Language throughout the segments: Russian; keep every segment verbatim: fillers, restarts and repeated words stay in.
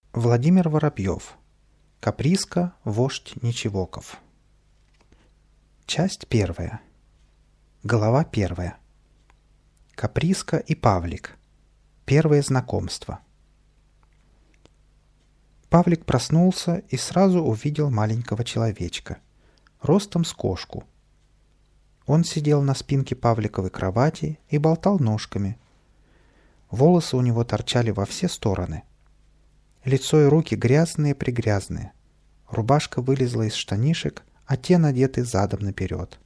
Владимир Воробьев. Каприска, вождь Ничевоков. Часть первая. Глава первая. Каприска и Павлик. Первое знакомство. Павлик проснулся и сразу увидел маленького человечка, ростом с кошку. Он сидел на спинке Павликовой кровати и болтал ножками. Волосы у него торчали во все стороны. Лицо и руки грязные-прегрязные. Рубашка вылезла из штанишек, а те надеты задом наперед.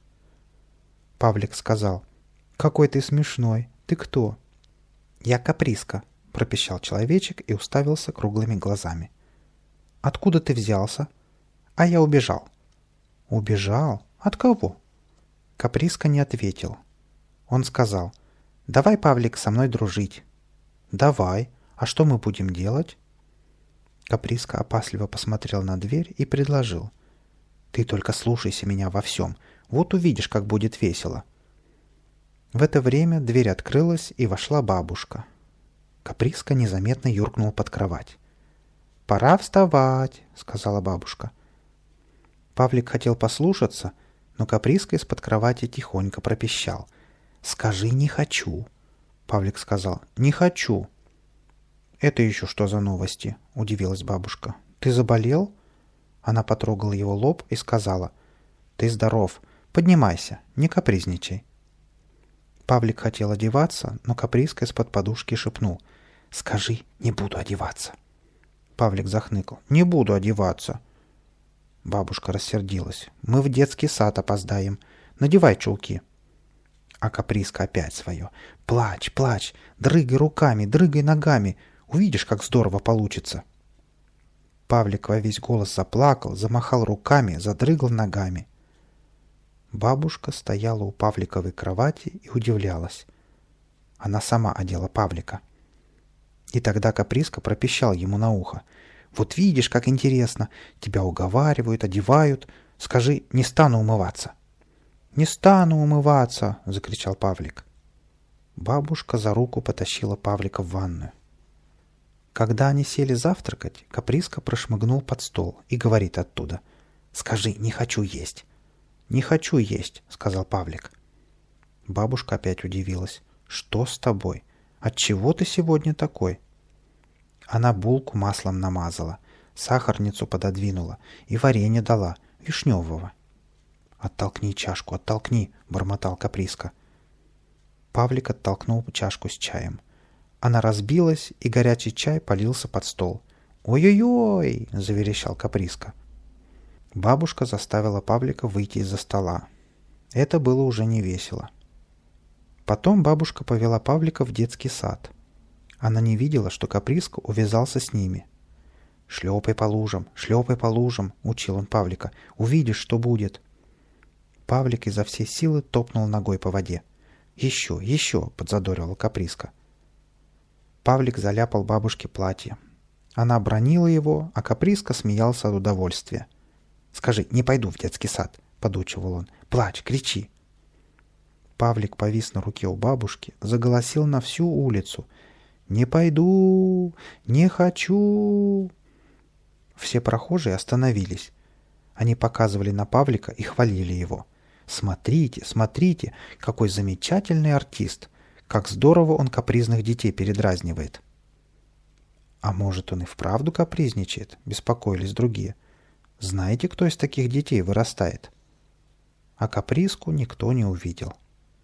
Павлик сказал: «Какой ты смешной! Ты кто?» «Я Каприска», — пропищал человечек и уставился круглыми глазами. «Откуда ты взялся?» «А я убежал». «Убежал? От кого?» Каприска не ответил. Он сказал: «Давай, Павлик, со мной дружить». «Давай. А что мы будем делать?» Каприска опасливо посмотрел на дверь и предложил: «Ты только слушайся меня во всем. Вот увидишь, как будет весело». В это время дверь открылась, и вошла бабушка. Каприска незаметно юркнул под кровать. «Пора вставать», — сказала бабушка. Павлик хотел послушаться, но Каприска из-под кровати тихонько пропищал: «Скажи, не хочу». Павлик сказал: «Не хочу». «Это еще что за новости?» — удивилась бабушка. «Ты заболел?» Она потрогала его лоб и сказала: «Ты здоров. Поднимайся, не капризничай». Павлик хотел одеваться, но Каприска из-под подушки шепнул: «Скажи, не буду одеваться». Павлик захныкал: «Не буду одеваться». Бабушка рассердилась: «Мы в детский сад опоздаем. Надевай чулки». А Каприска опять свое: «Плачь, плачь, дрыгай руками, дрыгай ногами. Увидишь, как здорово получится». Павлик во весь голос заплакал, замахал руками, задрыгал ногами. Бабушка стояла у Павликовой кровати и удивлялась. Она сама одела Павлика. И тогда Каприска пропищал ему на ухо: «Вот видишь, как интересно. Тебя уговаривают, одевают. Скажи, не стану умываться». «Не стану умываться!» — закричал Павлик. Бабушка за руку потащила Павлика в ванную. Когда они сели завтракать, Каприска прошмыгнул под стол и говорит оттуда: «Скажи, не хочу есть». «Не хочу есть», — сказал Павлик. Бабушка опять удивилась: «Что с тобой? Отчего ты сегодня такой?» Она булку маслом намазала, сахарницу пододвинула и варенье дала, вишневого. «Оттолкни чашку, оттолкни», — бормотал Каприска. Павлик оттолкнул чашку с чаем. Она разбилась, и горячий чай полился под стол. «Ой-ой-ой!» — заверещал Каприска. Бабушка заставила Павлика выйти из-за стола. Это было уже не весело. Потом бабушка повела Павлика в детский сад. Она не видела, что Каприска увязался с ними. «Шлепай по лужам, шлепай по лужам», — учил он Павлика. «Увидишь, что будет». Павлик изо всей силы топнул ногой по воде. «Еще, еще!» — подзадоривал Каприска. Павлик заляпал бабушке платье. Она бранила его, а Каприска смеялся от удовольствия. «Скажи, не пойду в детский сад», — подучивал он. «Плачь, кричи». Павлик повис на руке у бабушки, заголосил на всю улицу: «Не пойду! Не хочу!» Все прохожие остановились. Они показывали на Павлика и хвалили его. «Смотрите, смотрите, какой замечательный артист! Как здорово он капризных детей передразнивает!» «А может, он и вправду капризничает?» — беспокоились другие. «Знаете, кто из таких детей вырастает?» А Каприску никто не увидел.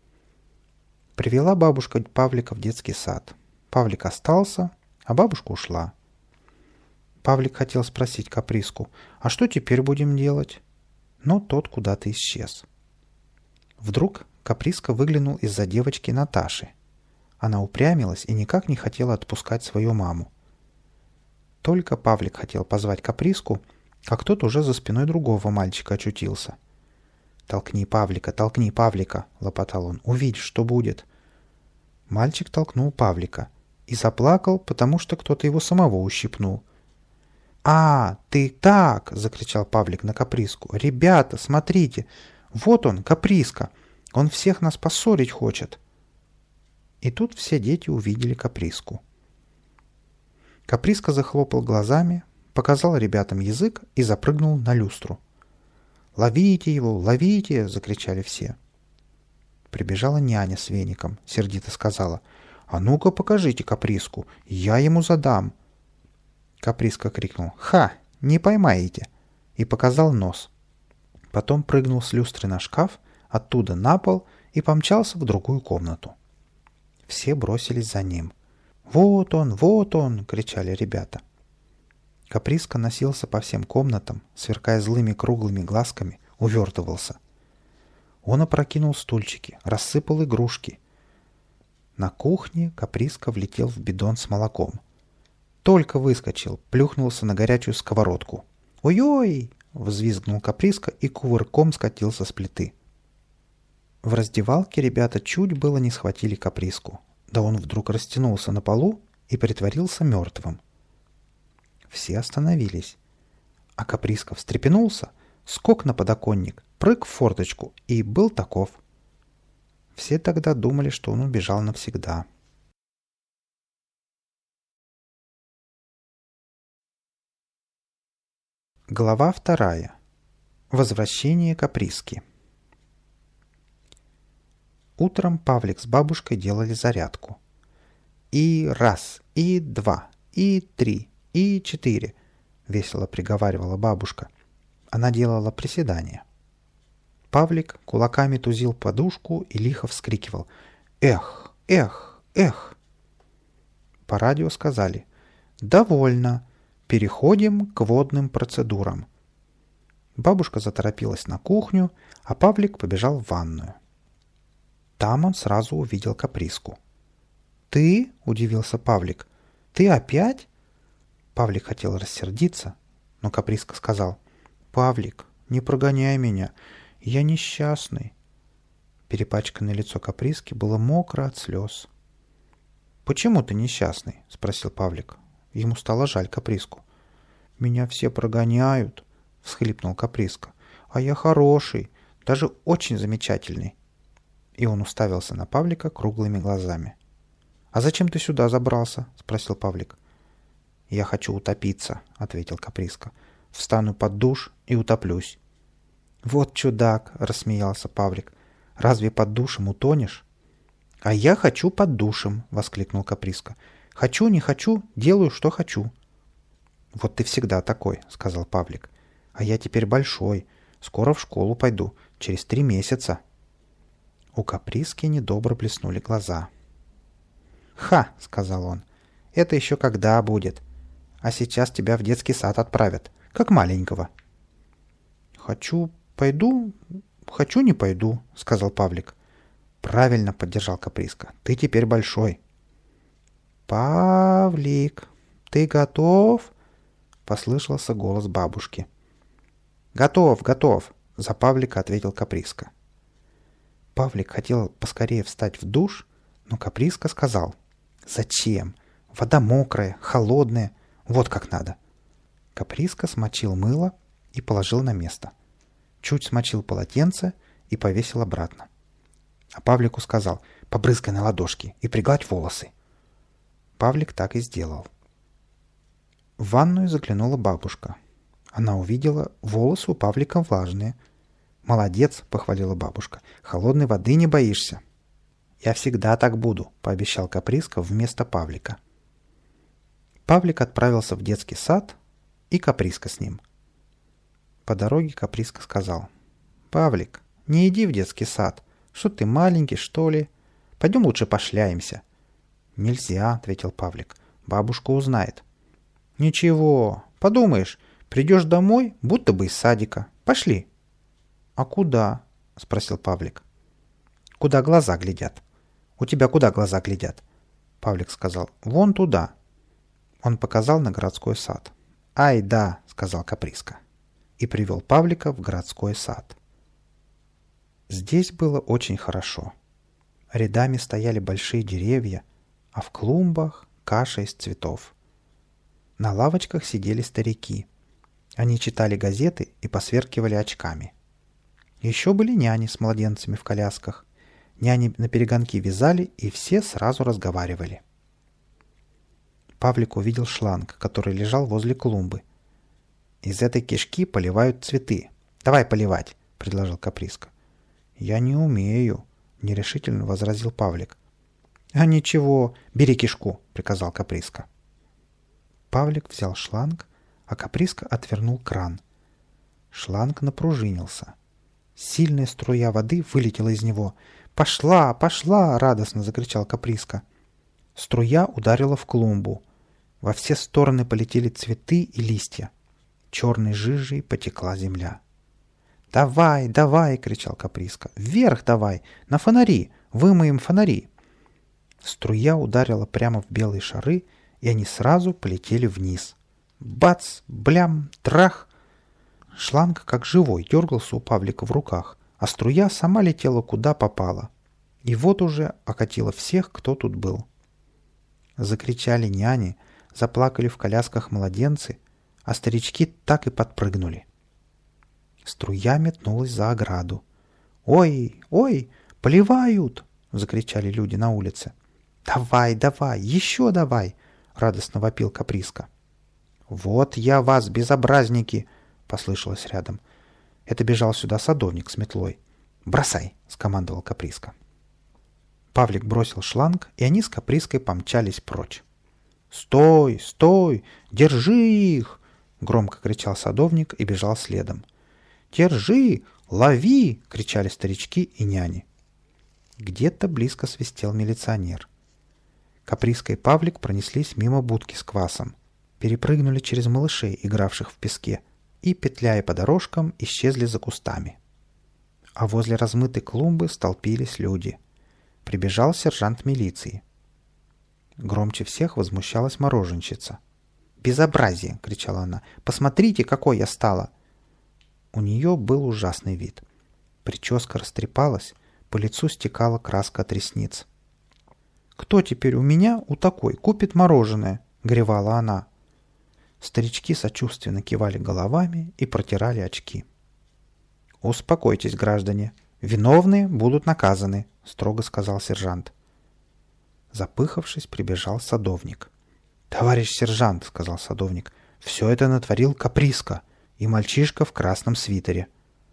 Привела бабушка Павлика в детский сад. Павлик остался, а бабушка ушла. Павлик хотел спросить Каприску: «А что теперь будем делать?» Но тот куда-то исчез. Вдруг Каприска выглянул из-за девочки Наташи. Она упрямилась и никак не хотела отпускать свою маму. Только Павлик хотел позвать Каприску, как тот уже за спиной другого мальчика очутился. «Толкни Павлика, толкни Павлика!» — лопотал он. «Увидишь, что будет!» Мальчик толкнул Павлика и заплакал, потому что кто-то его самого ущипнул. «А, ты так!» — закричал Павлик на Каприску. «Ребята, смотрите! Вот он, Каприска! Он всех нас поссорить хочет!» И тут все дети увидели Каприску. Каприска захлопал глазами, показал ребятам язык и запрыгнул на люстру. «Ловите его! Ловите!» — закричали все. Прибежала няня с веником, сердито сказала: «А ну-ка покажите Каприску, я ему задам!» Каприска крикнул: «Ха! Не поймаете!» и показал нос. Потом прыгнул с люстры на шкаф, оттуда на пол и помчался в другую комнату. Все бросились за ним. «Вот он! Вот он!» — кричали ребята. Каприска носился по всем комнатам, сверкая злыми круглыми глазками, увертывался. Он опрокинул стульчики, рассыпал игрушки. На кухне Каприска влетел в бидон с молоком. Только выскочил, плюхнулся на горячую сковородку. «Ой-ой!» — взвизгнул Каприска и кувырком скатился с плиты. В раздевалке ребята чуть было не схватили Каприску. Да он вдруг растянулся на полу и притворился мертвым. Все остановились. А Каприска встрепенулся, скок на подоконник, прыг в форточку и был таков. Все тогда думали, что он убежал навсегда. Глава вторая. Возвращение Каприски. Утром Павлик с бабушкой делали зарядку. «И раз, и два, и три, и четыре», — весело приговаривала бабушка. Она делала приседания. Павлик кулаками тузил подушку и лихо вскрикивал: «Эх, эх, эх!» По радио сказали: «Довольно. Переходим к водным процедурам». Бабушка заторопилась на кухню, а Павлик побежал в ванную. Там он сразу увидел Каприску. «Ты?» — удивился Павлик. «Ты опять?» Павлик хотел рассердиться, но Каприска сказал: «Павлик, не прогоняй меня, я несчастный». Перепачканное лицо Каприски было мокро от слез. «Почему ты несчастный?» — спросил Павлик. Ему стало жаль Каприску. «Меня все прогоняют», — всхлипнул Каприска. «А я хороший, даже очень замечательный». И он уставился на Павлика круглыми глазами. «А зачем ты сюда забрался?» — спросил Павлик. «Я хочу утопиться», — ответил Каприска. «Встану под душ и утоплюсь». «Вот чудак!» — рассмеялся Павлик. «Разве под душем утонешь?» «А я хочу под душем!» — воскликнул Каприска. «Хочу, не хочу, делаю, что хочу». «Вот ты всегда такой», — сказал Павлик. «А я теперь большой, скоро в школу пойду, через три месяца». У Каприски недобро блеснули глаза. «Ха!» — сказал он. «Это еще когда будет? А сейчас тебя в детский сад отправят, как маленького». «Хочу, пойду, хочу, не пойду», — сказал Павлик. «Правильно», — поддержал Каприска. «Ты теперь большой». «Павлик, ты готов?» — послышался голос бабушки. «Готов, готов», — за Павлика ответил Каприска. Павлик хотел поскорее встать в душ, но Каприска сказал: «Зачем? Вода мокрая, холодная, вот как надо». Каприска смочил мыло и положил на место. Чуть смочил полотенце и повесил обратно. А Павлику сказал: «Побрызгай на ладошки и пригладь волосы». Павлик так и сделал. В ванную заглянула бабушка. Она увидела, волосы у Павлика влажные. «Молодец», — похвалила бабушка, — «холодной воды не боишься». «Я всегда так буду», — пообещал Каприска вместо Павлика. Павлик отправился в детский сад, и Каприска с ним. По дороге Каприска сказал: «Павлик, не иди в детский сад. Что ты, маленький, что ли? Пойдем лучше пошляемся». «Нельзя», — ответил Павлик. «Бабушка узнает». «Ничего, подумаешь, придешь домой, будто бы из садика. Пошли». «А куда?» — спросил Павлик. «Куда глаза глядят». «У тебя куда глаза глядят?» Павлик сказал: «Вон туда». Он показал на городской сад. «Ай, да», — сказал Каприска. И привел Павлика в городской сад. Здесь было очень хорошо. Рядами стояли большие деревья, а в клумбах каша из цветов. На лавочках сидели старики. Они читали газеты и посверкивали очками. Еще были няни с младенцами в колясках. Няни наперегонки вязали, и все сразу разговаривали. Павлик увидел шланг, который лежал возле клумбы. «Из этой кишки поливают цветы. Давай поливать», — предложил Каприска. «Я не умею», — нерешительно возразил Павлик. «А ничего, бери кишку», — приказал Каприска. Павлик взял шланг, а Каприска отвернул кран. Шланг напружинился. Сильная струя воды вылетела из него. «Пошла, пошла!» — радостно закричал Каприска. Струя ударила в клумбу. Во все стороны полетели цветы и листья. Черной жижей потекла земля. «Давай, давай!» — кричал Каприска. «Вверх давай! На фонари! Вымоем фонари!» Струя ударила прямо в белые шары, и они сразу полетели вниз. Бац! Блям! Трах! Шланг, как живой, дергался у Павлика в руках, а струя сама летела куда попала. И вот уже окатила всех, кто тут был. Закричали няни, заплакали в колясках младенцы, а старички так и подпрыгнули. Струя метнулась за ограду. «Ой, ой, поливают!» — закричали люди на улице. «Давай, давай, еще давай!» — радостно вопил Каприска. «Вот я вас, безобразники!» — послышалось рядом. Это бежал сюда садовник с метлой. «Бросай!» — скомандовал Каприска. Павлик бросил шланг, и они с Каприской помчались прочь. «Стой! Стой! Держи их!» — громко кричал садовник и бежал следом. «Держи! Лови!» — кричали старички и няни. Где-то близко свистел милиционер. Каприска и Павлик пронеслись мимо будки с квасом, перепрыгнули через малышей, игравших в песке, и, петляя по дорожкам, исчезли за кустами. А возле размытой клумбы столпились люди. Прибежал сержант милиции. Громче всех возмущалась мороженщица. «Безобразие!» — кричала она. «Посмотрите, какой я стала!» У нее был ужасный вид. Прическа растрепалась, по лицу стекала краска от ресниц. «Кто теперь у меня, у такой, купит мороженое?» — горевала она. Старички сочувственно кивали головами и протирали очки. «Успокойтесь, граждане. Виновные будут наказаны», — строго сказал сержант. Запыхавшись, прибежал садовник. «Товарищ сержант», — сказал садовник, — «все это натворил Каприска и мальчишка в красном свитере».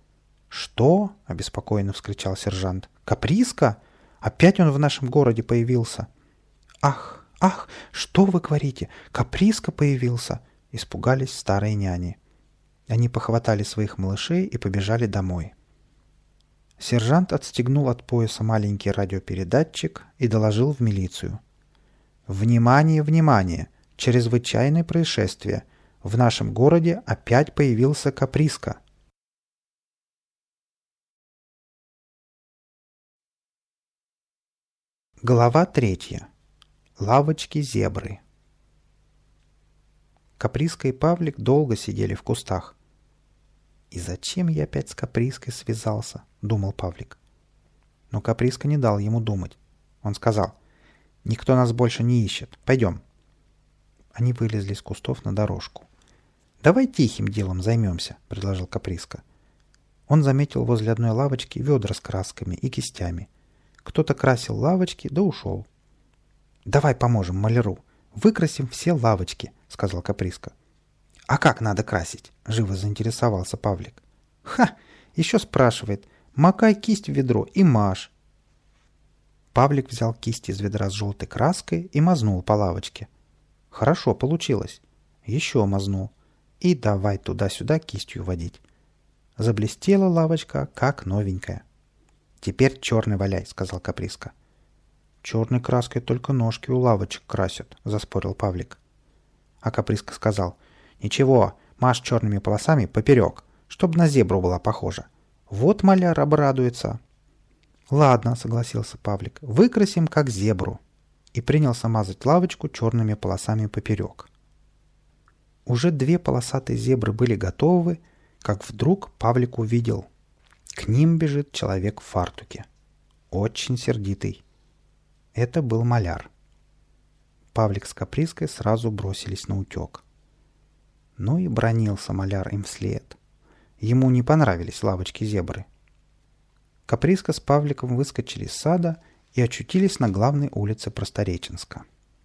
«Что?» — обеспокоенно вскричал сержант. «Каприска? Опять он в нашем городе появился?» «Ах, ах, что вы говорите? Каприска появился!» — испугались старые няни. Они похватали своих малышей и побежали домой. Сержант отстегнул от пояса маленький радиопередатчик и доложил в милицию. «Внимание, внимание! Чрезвычайное происшествие! В нашем городе опять появился Каприска!» Глава третья. Лавочки-зебры. Каприска и Павлик долго сидели в кустах. «И зачем я опять с Каприской связался?» — думал Павлик. Но Каприска не дал ему думать. Он сказал: «Никто нас больше не ищет. Пойдем». Они вылезли из кустов на дорожку. «Давай тихим делом займемся», — предложил Каприска. Он заметил возле одной лавочки ведра с красками и кистями. Кто-то красил лавочки, да ушел. «Давай поможем маляру. Выкрасим все лавочки», — сказал Каприска. «А как надо красить?» — живо заинтересовался Павлик. «Ха! Еще спрашивает. Макай кисть в ведро и мажь». Павлик взял кисть из ведра с желтой краской и мазнул по лавочке. Хорошо получилось. Еще мазнул. И давай туда-сюда кистью водить. Заблестела лавочка, как новенькая. «Теперь черный валяй», — сказал Каприска. «Черной краской только ножки у лавочек красят», — заспорил Павлик. А Каприска сказал: «Ничего, мажь черными полосами поперек, чтобы на зебру была похожа. Вот маляр обрадуется». «Ладно», — согласился Павлик, — «выкрасим как зебру». И принялся мазать лавочку черными полосами поперек. Уже две полосатые зебры были готовы, как вдруг Павлик увидел. К ним бежит человек в фартуке. Очень сердитый. Это был маляр. Павлик с Каприской сразу бросились на утек. Ну и бранился маляр им вслед. Ему не понравились лавочки-зебры. Каприска с Павликом выскочили из сада и очутились на главной улице Простореченска.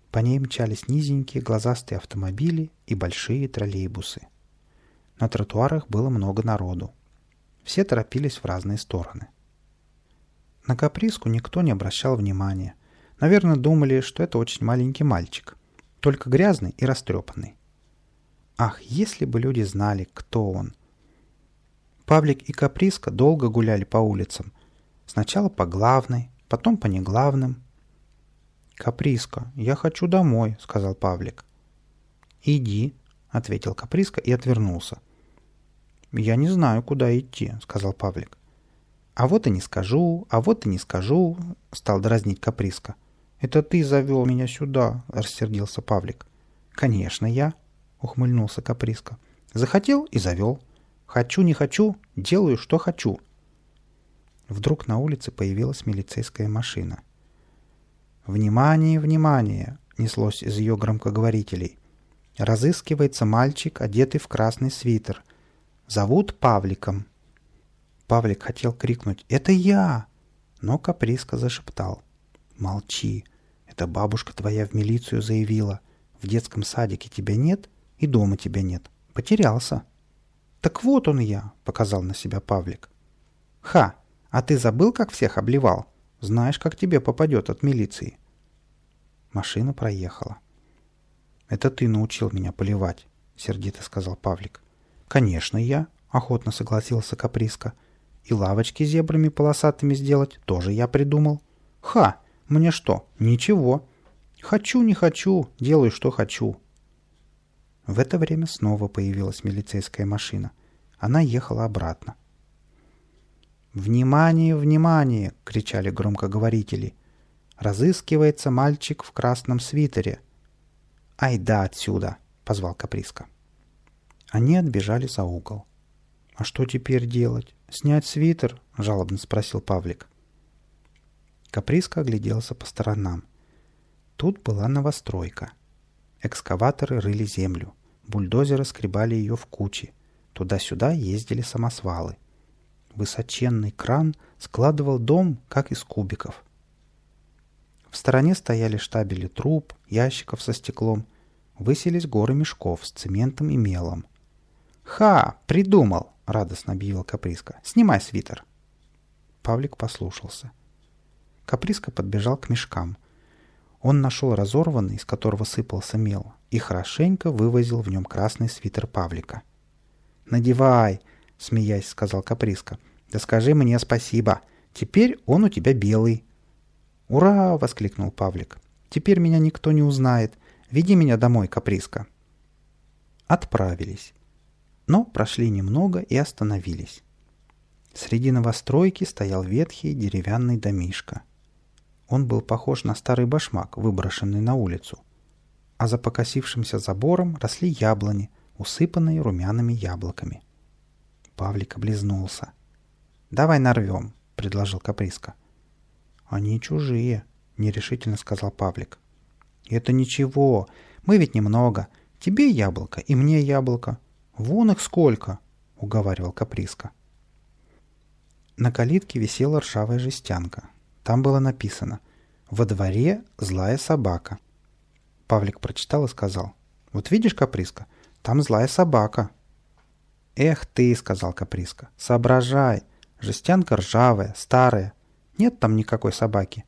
По ней мчались низенькие глазастые автомобили и большие троллейбусы. На тротуарах было много народу. Все торопились в разные стороны. На Каприску никто не обращал внимания. Наверное, думали, что это очень маленький мальчик, только грязный и растрепанный. Ах, если бы люди знали, кто он! Павлик и Каприска долго гуляли по улицам. Сначала по главной, потом по неглавным. «Каприска, я хочу домой», — сказал Павлик. «Иди», — ответил Каприска и отвернулся. «Я не знаю, куда идти», — сказал Павлик. «А вот и не скажу, а вот и не скажу», — стал дразнить Каприска. «Это ты завел меня сюда», — рассердился Павлик. «Конечно, я», — ухмыльнулся Каприска. «Захотел и завел. Хочу, не хочу, делаю, что хочу». Вдруг на улице появилась милицейская машина. «Внимание, внимание!» — неслось из ее громкоговорителей. «Разыскивается мальчик, одетый в красный свитер. Зовут Павликом». Павлик хотел крикнуть «Это я!», но Каприска зашептал. «Молчи, это бабушка твоя в милицию заявила. В детском садике тебя нет и дома тебя нет. Потерялся». «Так вот он я», — показал на себя Павлик. «Ха! А ты забыл, как всех обливал? Знаешь, как тебе попадет от милиции». Машина проехала. «Это ты научил меня поливать», — сердито сказал Павлик. «Конечно, я», — охотно согласился Каприска. «И лавочки с зебрами полосатыми сделать тоже я придумал». «Ха! Мне что? Ничего. Хочу, не хочу, делаю, что хочу». В это время снова появилась милицейская машина. Она ехала обратно. «Внимание, внимание!» — кричали громкоговорители. «Разыскивается мальчик в красном свитере». «Ай да отсюда!» — позвал Каприска. Они отбежали за угол. «А что теперь делать? Снять свитер?» — жалобно спросил Павлик. Каприска огляделся по сторонам. Тут была новостройка. Экскаваторы рыли землю. Бульдозеры скребали ее в кучи. Туда-сюда ездили самосвалы. Высоченный кран складывал дом, как из кубиков. В стороне стояли штабели труб, ящиков со стеклом. Высились горы мешков с цементом и мелом. «Ха! Придумал!» — радостно объявил Каприска. «Снимай свитер!» Павлик послушался. Каприска подбежал к мешкам. Он нашел разорванный, из которого сыпался мел, и хорошенько вывозил в нем красный свитер Павлика. «Надевай!» — смеясь, сказал Каприска. «Да скажи мне спасибо. Теперь он у тебя белый». «Ура!» — воскликнул Павлик. «Теперь меня никто не узнает. Веди меня домой, Каприска». Отправились. Но прошли немного и остановились. Среди новостройки стоял ветхий деревянный домишко. Он был похож на старый башмак, выброшенный на улицу. А за покосившимся забором росли яблони, усыпанные румяными яблоками. Павлик облизнулся. «Давай нарвем», — предложил Каприска. «Они чужие», — нерешительно сказал Павлик. «Это ничего, мы ведь немного. Тебе яблоко и мне яблоко. Вон их сколько», — уговаривал Каприска. На калитке висела ржавая жестянка. Там было написано «Во дворе злая собака». Павлик прочитал и сказал: «Вот видишь, Каприска, там злая собака». «Эх ты», — сказал Каприска, — «соображай. Жестянка ржавая, старая. Нет там никакой собаки».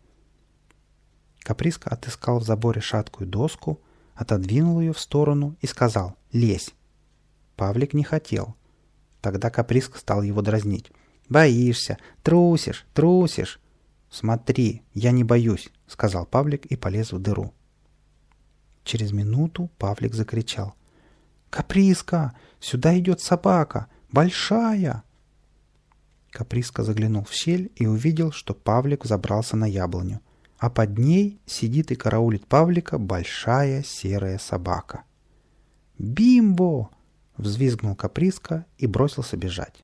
Каприска отыскал в заборе шаткую доску, отодвинул ее в сторону и сказал: «Лезь». Павлик не хотел. Тогда Каприска стал его дразнить. «Боишься, трусишь, трусишь». «Смотри, я не боюсь», — сказал Павлик и полез в дыру. Через минуту Павлик закричал: «Каприска, сюда идет собака! Большая!» Каприска заглянул в щель и увидел, что Павлик забрался на яблоню, а под ней сидит и караулит Павлика большая серая собака. «Бимбо!» — взвизгнул Каприска и бросился бежать.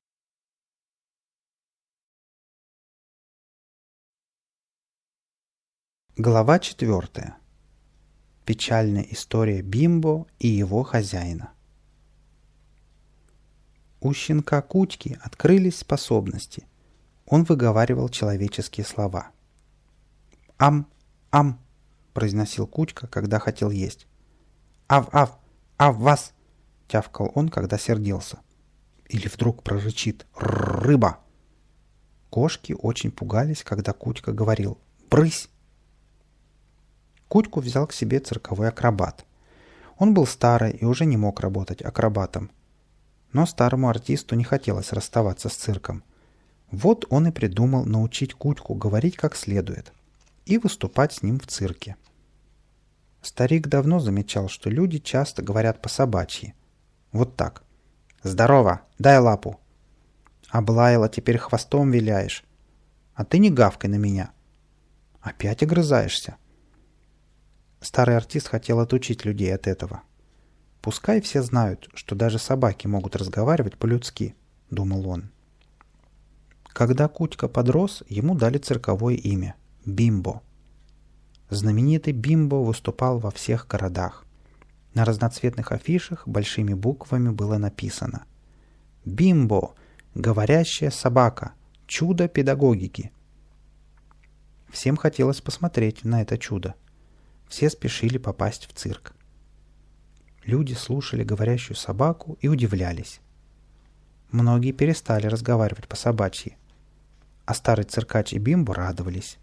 Глава четвертая. Печальная история Бимбо и его хозяина. У щенка Кутьки открылись способности. Он выговаривал человеческие слова. «Ам! Ам!» произносил Кутька, когда хотел есть. «Ав-ав! Ав-вас!» — тявкал он, когда сердился. Или вдруг прорычит «Рыба!». Кошки очень пугались, когда Кутька говорил «Брысь!». Кутьку взял к себе цирковой акробат. Он был старый и уже не мог работать акробатом. Но старому артисту не хотелось расставаться с цирком. Вот он и придумал научить Кутьку говорить как следует и выступать с ним в цирке. Старик давно замечал, что люди часто говорят по-собачьи. Вот так. «Здорово! Дай лапу!» «Облаяла, теперь хвостом виляешь!» «А ты не гавкай на меня!» «Опять огрызаешься!» Старый артист хотел отучить людей от этого. «Пускай все знают, что даже собаки могут разговаривать по-людски», — думал он. Когда Кутька подрос, ему дали цирковое имя — Бимбо. Знаменитый Бимбо выступал во всех городах. На разноцветных афишах большими буквами было написано «Бимбо! Говорящая собака! Чудо педагогики!». Всем хотелось посмотреть на это чудо. Все спешили попасть в цирк. Люди слушали говорящую собаку и удивлялись. Многие перестали разговаривать по-собачьи, а старый циркач и Бимбо радовались.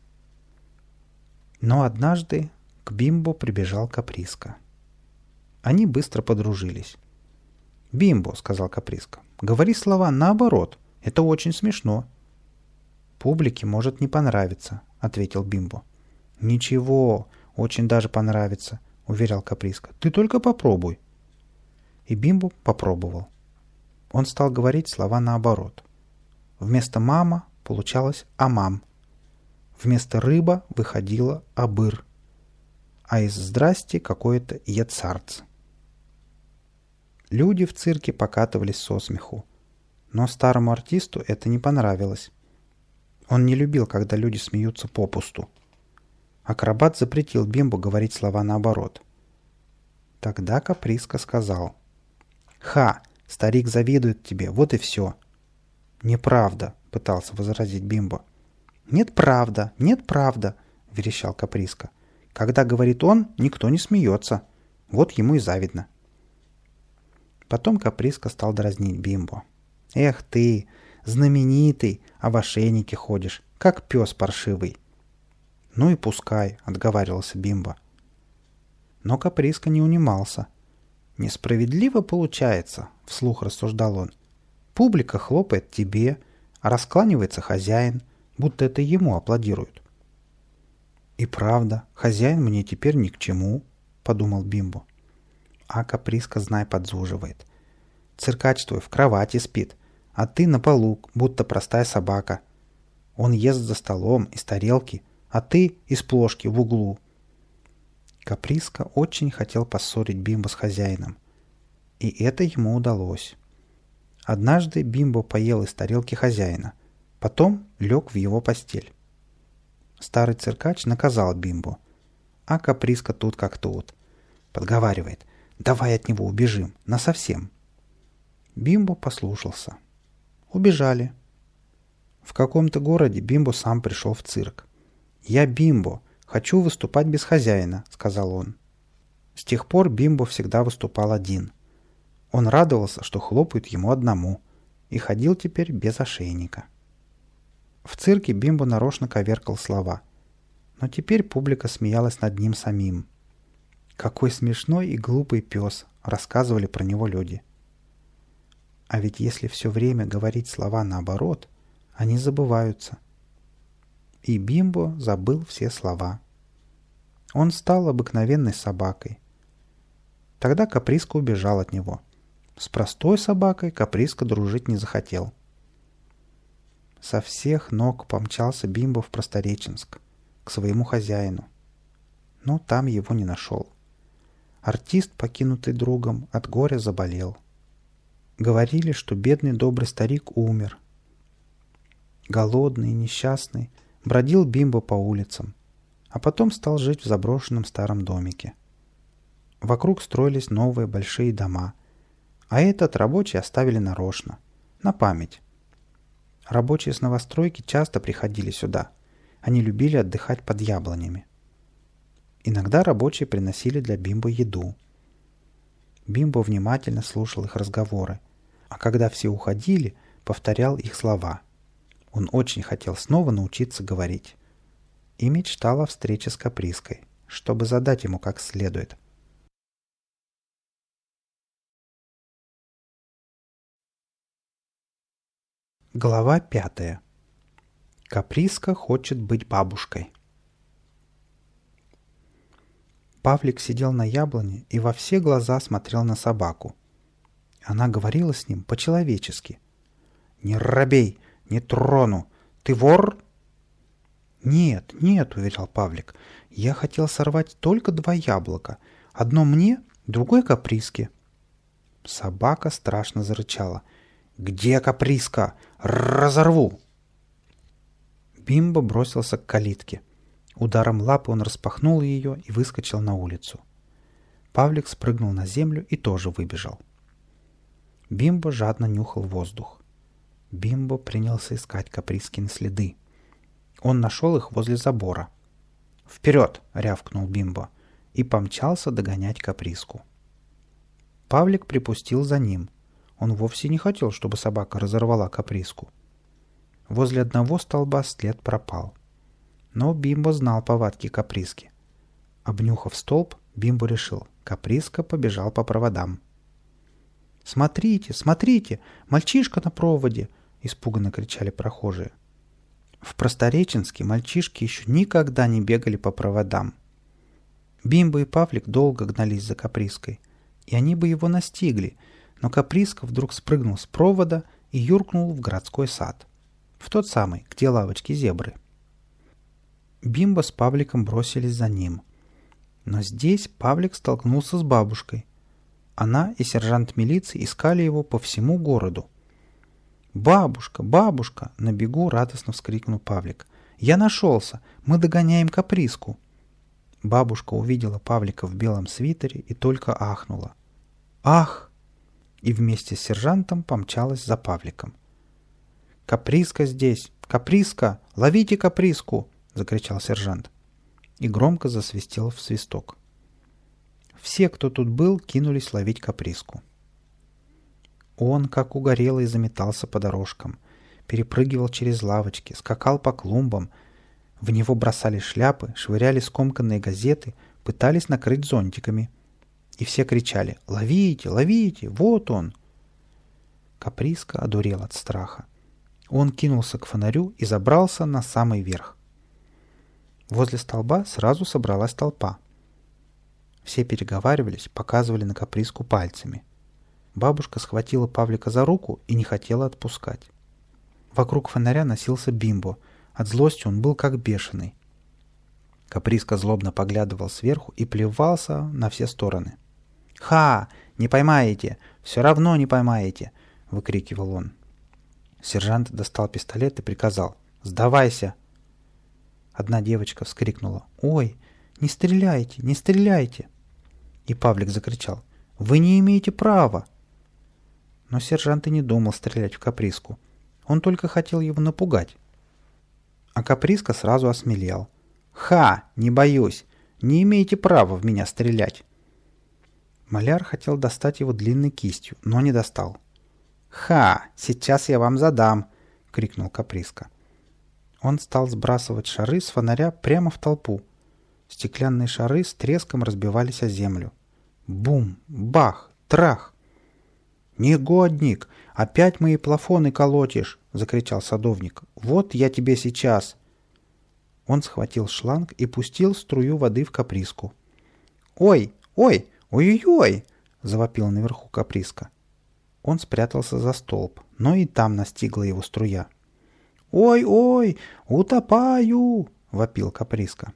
Но однажды к Бимбо прибежал Каприска. Они быстро подружились. «Бимбо», — сказал Каприска, — «говори слова наоборот. Это очень смешно». «Публике может не понравиться», — ответил Бимбо. «Ничего, очень даже понравится», — уверял Каприска. «Ты только попробуй». И Бимбо попробовал. Он стал говорить слова наоборот. Вместо «мама» получалось «амам». Вместо «рыба» выходило «абыр», а из «здрасти» какое-то «ецарц». Люди в цирке покатывались со смеху, но старому артисту это не понравилось. Он не любил, когда люди смеются попусту. Акробат запретил Бимбо говорить слова наоборот. Тогда Каприска сказал: «Ха! Старик завидует тебе, вот и все». «Неправда», — пытался возразить Бимбо. «Нет, правда, нет, правда», — верещал Каприска. «Когда говорит он, никто не смеется. Вот ему и завидно». Потом Каприска стал дразнить Бимбо. «Эх ты, знаменитый, а в ошейнике ходишь, как пес паршивый». «Ну и пускай», — отговаривался Бимбо. Но Каприска не унимался. «Несправедливо получается», — вслух рассуждал он. «Публика хлопает тебе, а раскланивается хозяин, будто это ему аплодируют». «И правда, хозяин мне теперь ни к чему», — подумал Бимбо. А Каприска, знай, подзуживает. «Циркач твой в кровати спит, а ты на полу, будто простая собака. Он ест за столом из тарелки, а ты из плошки в углу». Каприска очень хотел поссорить Бимбо с хозяином. И это ему удалось. Однажды Бимбо поел из тарелки хозяина, потом лег в его постель. Старый циркач наказал Бимбо, а Каприска тут как тут. Подговаривает: «Давай от него убежим, насовсем». Бимбо послушался. Убежали. В каком-то городе Бимбо сам пришел в цирк. «Я Бимбо, хочу выступать без хозяина», — сказал он. С тех пор Бимбо всегда выступал один. Он радовался, что хлопают ему одному, и ходил теперь без ошейника. В цирке Бимбо нарочно коверкал слова, но теперь публика смеялась над ним самим. «Какой смешной и глупый пес», — рассказывали про него люди. А ведь если все время говорить слова наоборот, они забываются. И Бимбо забыл все слова. Он стал обыкновенной собакой. Тогда Каприска убежал от него. С простой собакой Каприска дружить не захотел. Со всех ног помчался Бимбо в Простореченск, к своему хозяину. Но там его не нашел. Артист, покинутый другом, от горя заболел. Говорили, что бедный добрый старик умер. Голодный и несчастный бродил Бимбо по улицам, а потом стал жить в заброшенном старом домике. Вокруг строились новые большие дома, а этот рабочий оставили нарочно, на память. Рабочие с новостройки часто приходили сюда. Они любили отдыхать под яблонями. Иногда рабочие приносили для Бимбо еду. Бимбо внимательно слушал их разговоры, а когда все уходили, повторял их слова. Он очень хотел снова научиться говорить. И мечтал о встрече с Каприской, чтобы задать ему как следует. Глава пятая. Каприска хочет быть бабушкой. Павлик сидел на яблоне и во все глаза смотрел на собаку. Она говорила с ним по-человечески. «Не робей, не трону! Ты вор?» «Нет, нет», — уверял Павлик, — «я хотел сорвать только два яблока. Одно мне, другое Каприске». Собака страшно зарычала. «Где Каприска? Разорву!» Бимбо бросился к калитке. Ударом лапы он распахнул ее и выскочил на улицу. Павлик спрыгнул на землю и тоже выбежал. Бимбо жадно нюхал воздух. Бимбо принялся искать Каприскины следы. Он нашел их возле забора. «Вперед!» — рявкнул Бимбо и помчался догонять Каприску. Павлик припустил за ним. Он вовсе не хотел, чтобы собака разорвала Каприску. Возле одного столба след пропал. Но Бимбо знал повадки Каприски. Обнюхав столб, Бимбо решил, Каприска побежал по проводам. «Смотрите, смотрите! Мальчишка на проводе!» — испуганно кричали прохожие. В Простореченске мальчишки еще никогда не бегали по проводам. Бимбо и Павлик долго гнались за Каприской, и они бы его настигли, но Каприска вдруг спрыгнул с провода и юркнул в городской сад. В тот самый, где лавочки зебры. Бимбо с Павликом бросились за ним. Но здесь Павлик столкнулся с бабушкой. Она и сержант милиции искали его по всему городу. «Бабушка, бабушка!» — на бегу радостно вскрикнул Павлик. «Я нашелся! Мы догоняем Каприску!» Бабушка увидела Павлика в белом свитере и только ахнула. «Ах!» И вместе с сержантом помчалась за Павликом. «Каприска здесь! Каприска! Ловите Каприску!» — закричал сержант. И громко засвистел в свисток. Все, кто тут был, кинулись ловить Каприску. Он, как угорелый, заметался по дорожкам, перепрыгивал через лавочки, скакал по клумбам. В него бросали шляпы, швыряли скомканные газеты, пытались накрыть зонтиками. И все кричали «Ловите! Ловите! Вот он!» Каприска одурел от страха. Он кинулся к фонарю и забрался на самый верх. Возле столба сразу собралась толпа. Все переговаривались, показывали на Каприску пальцами. Бабушка схватила Павлика за руку и не хотела отпускать. Вокруг фонаря носился Бимбо. От злости он был как бешеный. Каприска злобно поглядывал сверху и плевался на все стороны. «Ха! Не поймаете! Все равно не поймаете!» — выкрикивал он. Сержант достал пистолет и приказал «Сдавайся!». Одна девочка вскрикнула «Ой, не стреляйте, не стреляйте!» И Павлик закричал «Вы не имеете права!». Но сержант и не думал стрелять в Каприску. Он только хотел его напугать. А Каприска сразу осмелел. «Ха! Не боюсь! Не имеете права в меня стрелять!» Маляр хотел достать его длинной кистью, но не достал. «Ха! Сейчас я вам задам!» — крикнул Каприска. Он стал сбрасывать шары с фонаря прямо в толпу. Стеклянные шары с треском разбивались о землю. Бум! Бах! Трах! «Негодник! Опять мои плафоны колотишь!» — закричал садовник. «Вот я тебе сейчас!» Он схватил шланг и пустил струю воды в Каприску. «Ой! Ой! Ой-ой-ой!» — завопил наверху Каприска. Он спрятался за столб, но и там настигла его струя. «Ой-ой! Утопаю!» — вопил Каприска.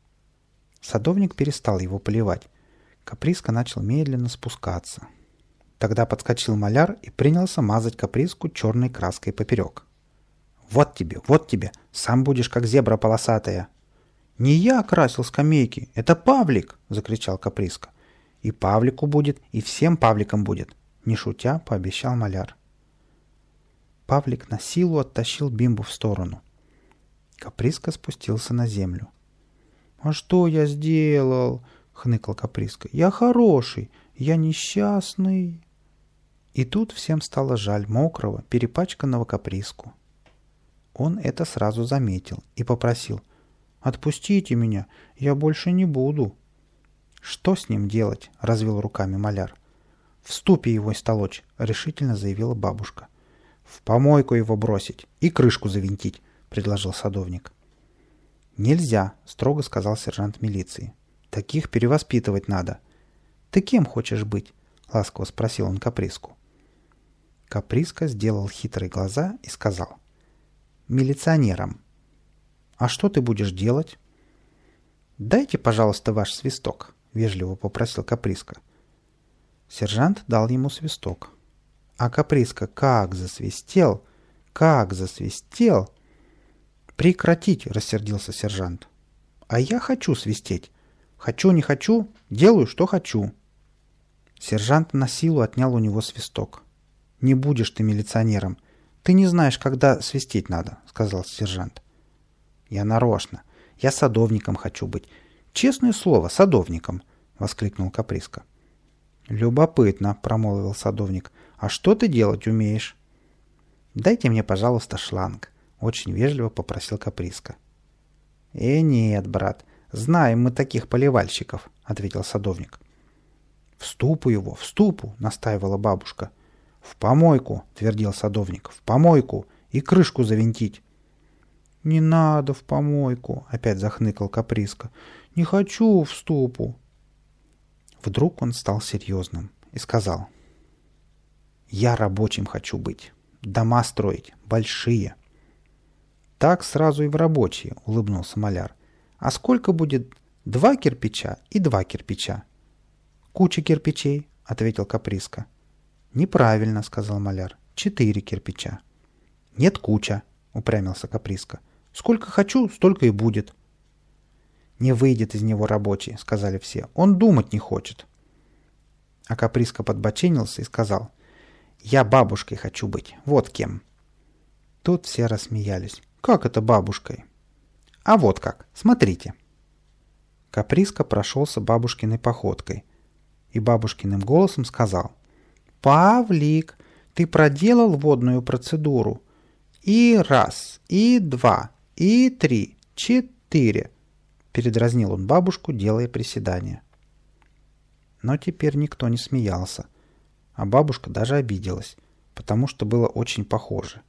Садовник перестал его поливать. Каприска начал медленно спускаться. Тогда подскочил маляр и принялся мазать Каприску черной краской поперек. «Вот тебе, вот тебе! Сам будешь как зебра полосатая!» «Не я красил скамейки, это Павлик!» — закричал Каприска. «И Павлику будет, и всем Павликам будет!» — не шутя пообещал маляр. Павлик на силу оттащил Бимбу в сторону. Каприска спустился на землю. «А что я сделал?» — хныкал Каприска. «Я хороший, я несчастный». И тут всем стало жаль мокрого, перепачканного Каприску. Он это сразу заметил и попросил: «Отпустите меня, я больше не буду». «Что с ним делать?» — развел руками маляр. «В ступе его столочь», — решительно заявила бабушка. «В помойку его бросить и крышку завинтить», — предложил садовник. «Нельзя», — строго сказал сержант милиции. «Таких перевоспитывать надо». «Ты кем хочешь быть?» — ласково спросил он Каприску. Каприска сделал хитрые глаза и сказал: «Милиционером». «А что ты будешь делать?» «Дайте, пожалуйста, ваш свисток», — вежливо попросил Каприска. Сержант дал ему свисток. А Каприска как засвистел, как засвистел! «Прекратить!» — рассердился сержант. «А я хочу свистеть. Хочу, не хочу, делаю, что хочу». Сержант на силу отнял у него свисток. «Не будешь ты милиционером. Ты не знаешь, когда свистеть надо», — сказал сержант. «Я нарочно. Я садовником хочу быть. Честное слово, садовником», — воскликнул Каприска. «Любопытно», — промолвил садовник. «А что ты делать умеешь?» «Дайте мне, пожалуйста, шланг», — очень вежливо попросил Каприска. «Э, нет, брат, знаем мы таких поливальщиков», — ответил садовник. «В ступу его, в ступу», — настаивала бабушка. «В помойку», — твердил садовник, — «в помойку и крышку завинтить». «Не надо в помойку», — опять захныкал Каприска. «Не хочу в ступу». Вдруг он стал серьезным и сказал: «Я рабочим хочу быть, дома строить, большие». «Так сразу и в рабочие», — улыбнулся маляр. «А сколько будет два кирпича и два кирпича?» «Куча кирпичей», — ответил Каприска. «Неправильно», — сказал маляр. «Четыре кирпича». «Нет, куча», — упрямился Каприска. «Сколько хочу, столько и будет». «Не выйдет из него рабочий», — сказали все. «Он думать не хочет». А Каприска подбоченился и сказал: «Я бабушкой хочу быть, вот кем». Тут все рассмеялись. «Как это бабушкой?» «А вот как, смотрите». Каприска прошелся бабушкиной походкой и бабушкиным голосом сказал: «Павлик, ты проделал водную процедуру. И раз, и два, и три, четыре». Передразнил он бабушку, делая приседания. Но теперь никто не смеялся, а бабушка даже обиделась, потому что было очень похоже.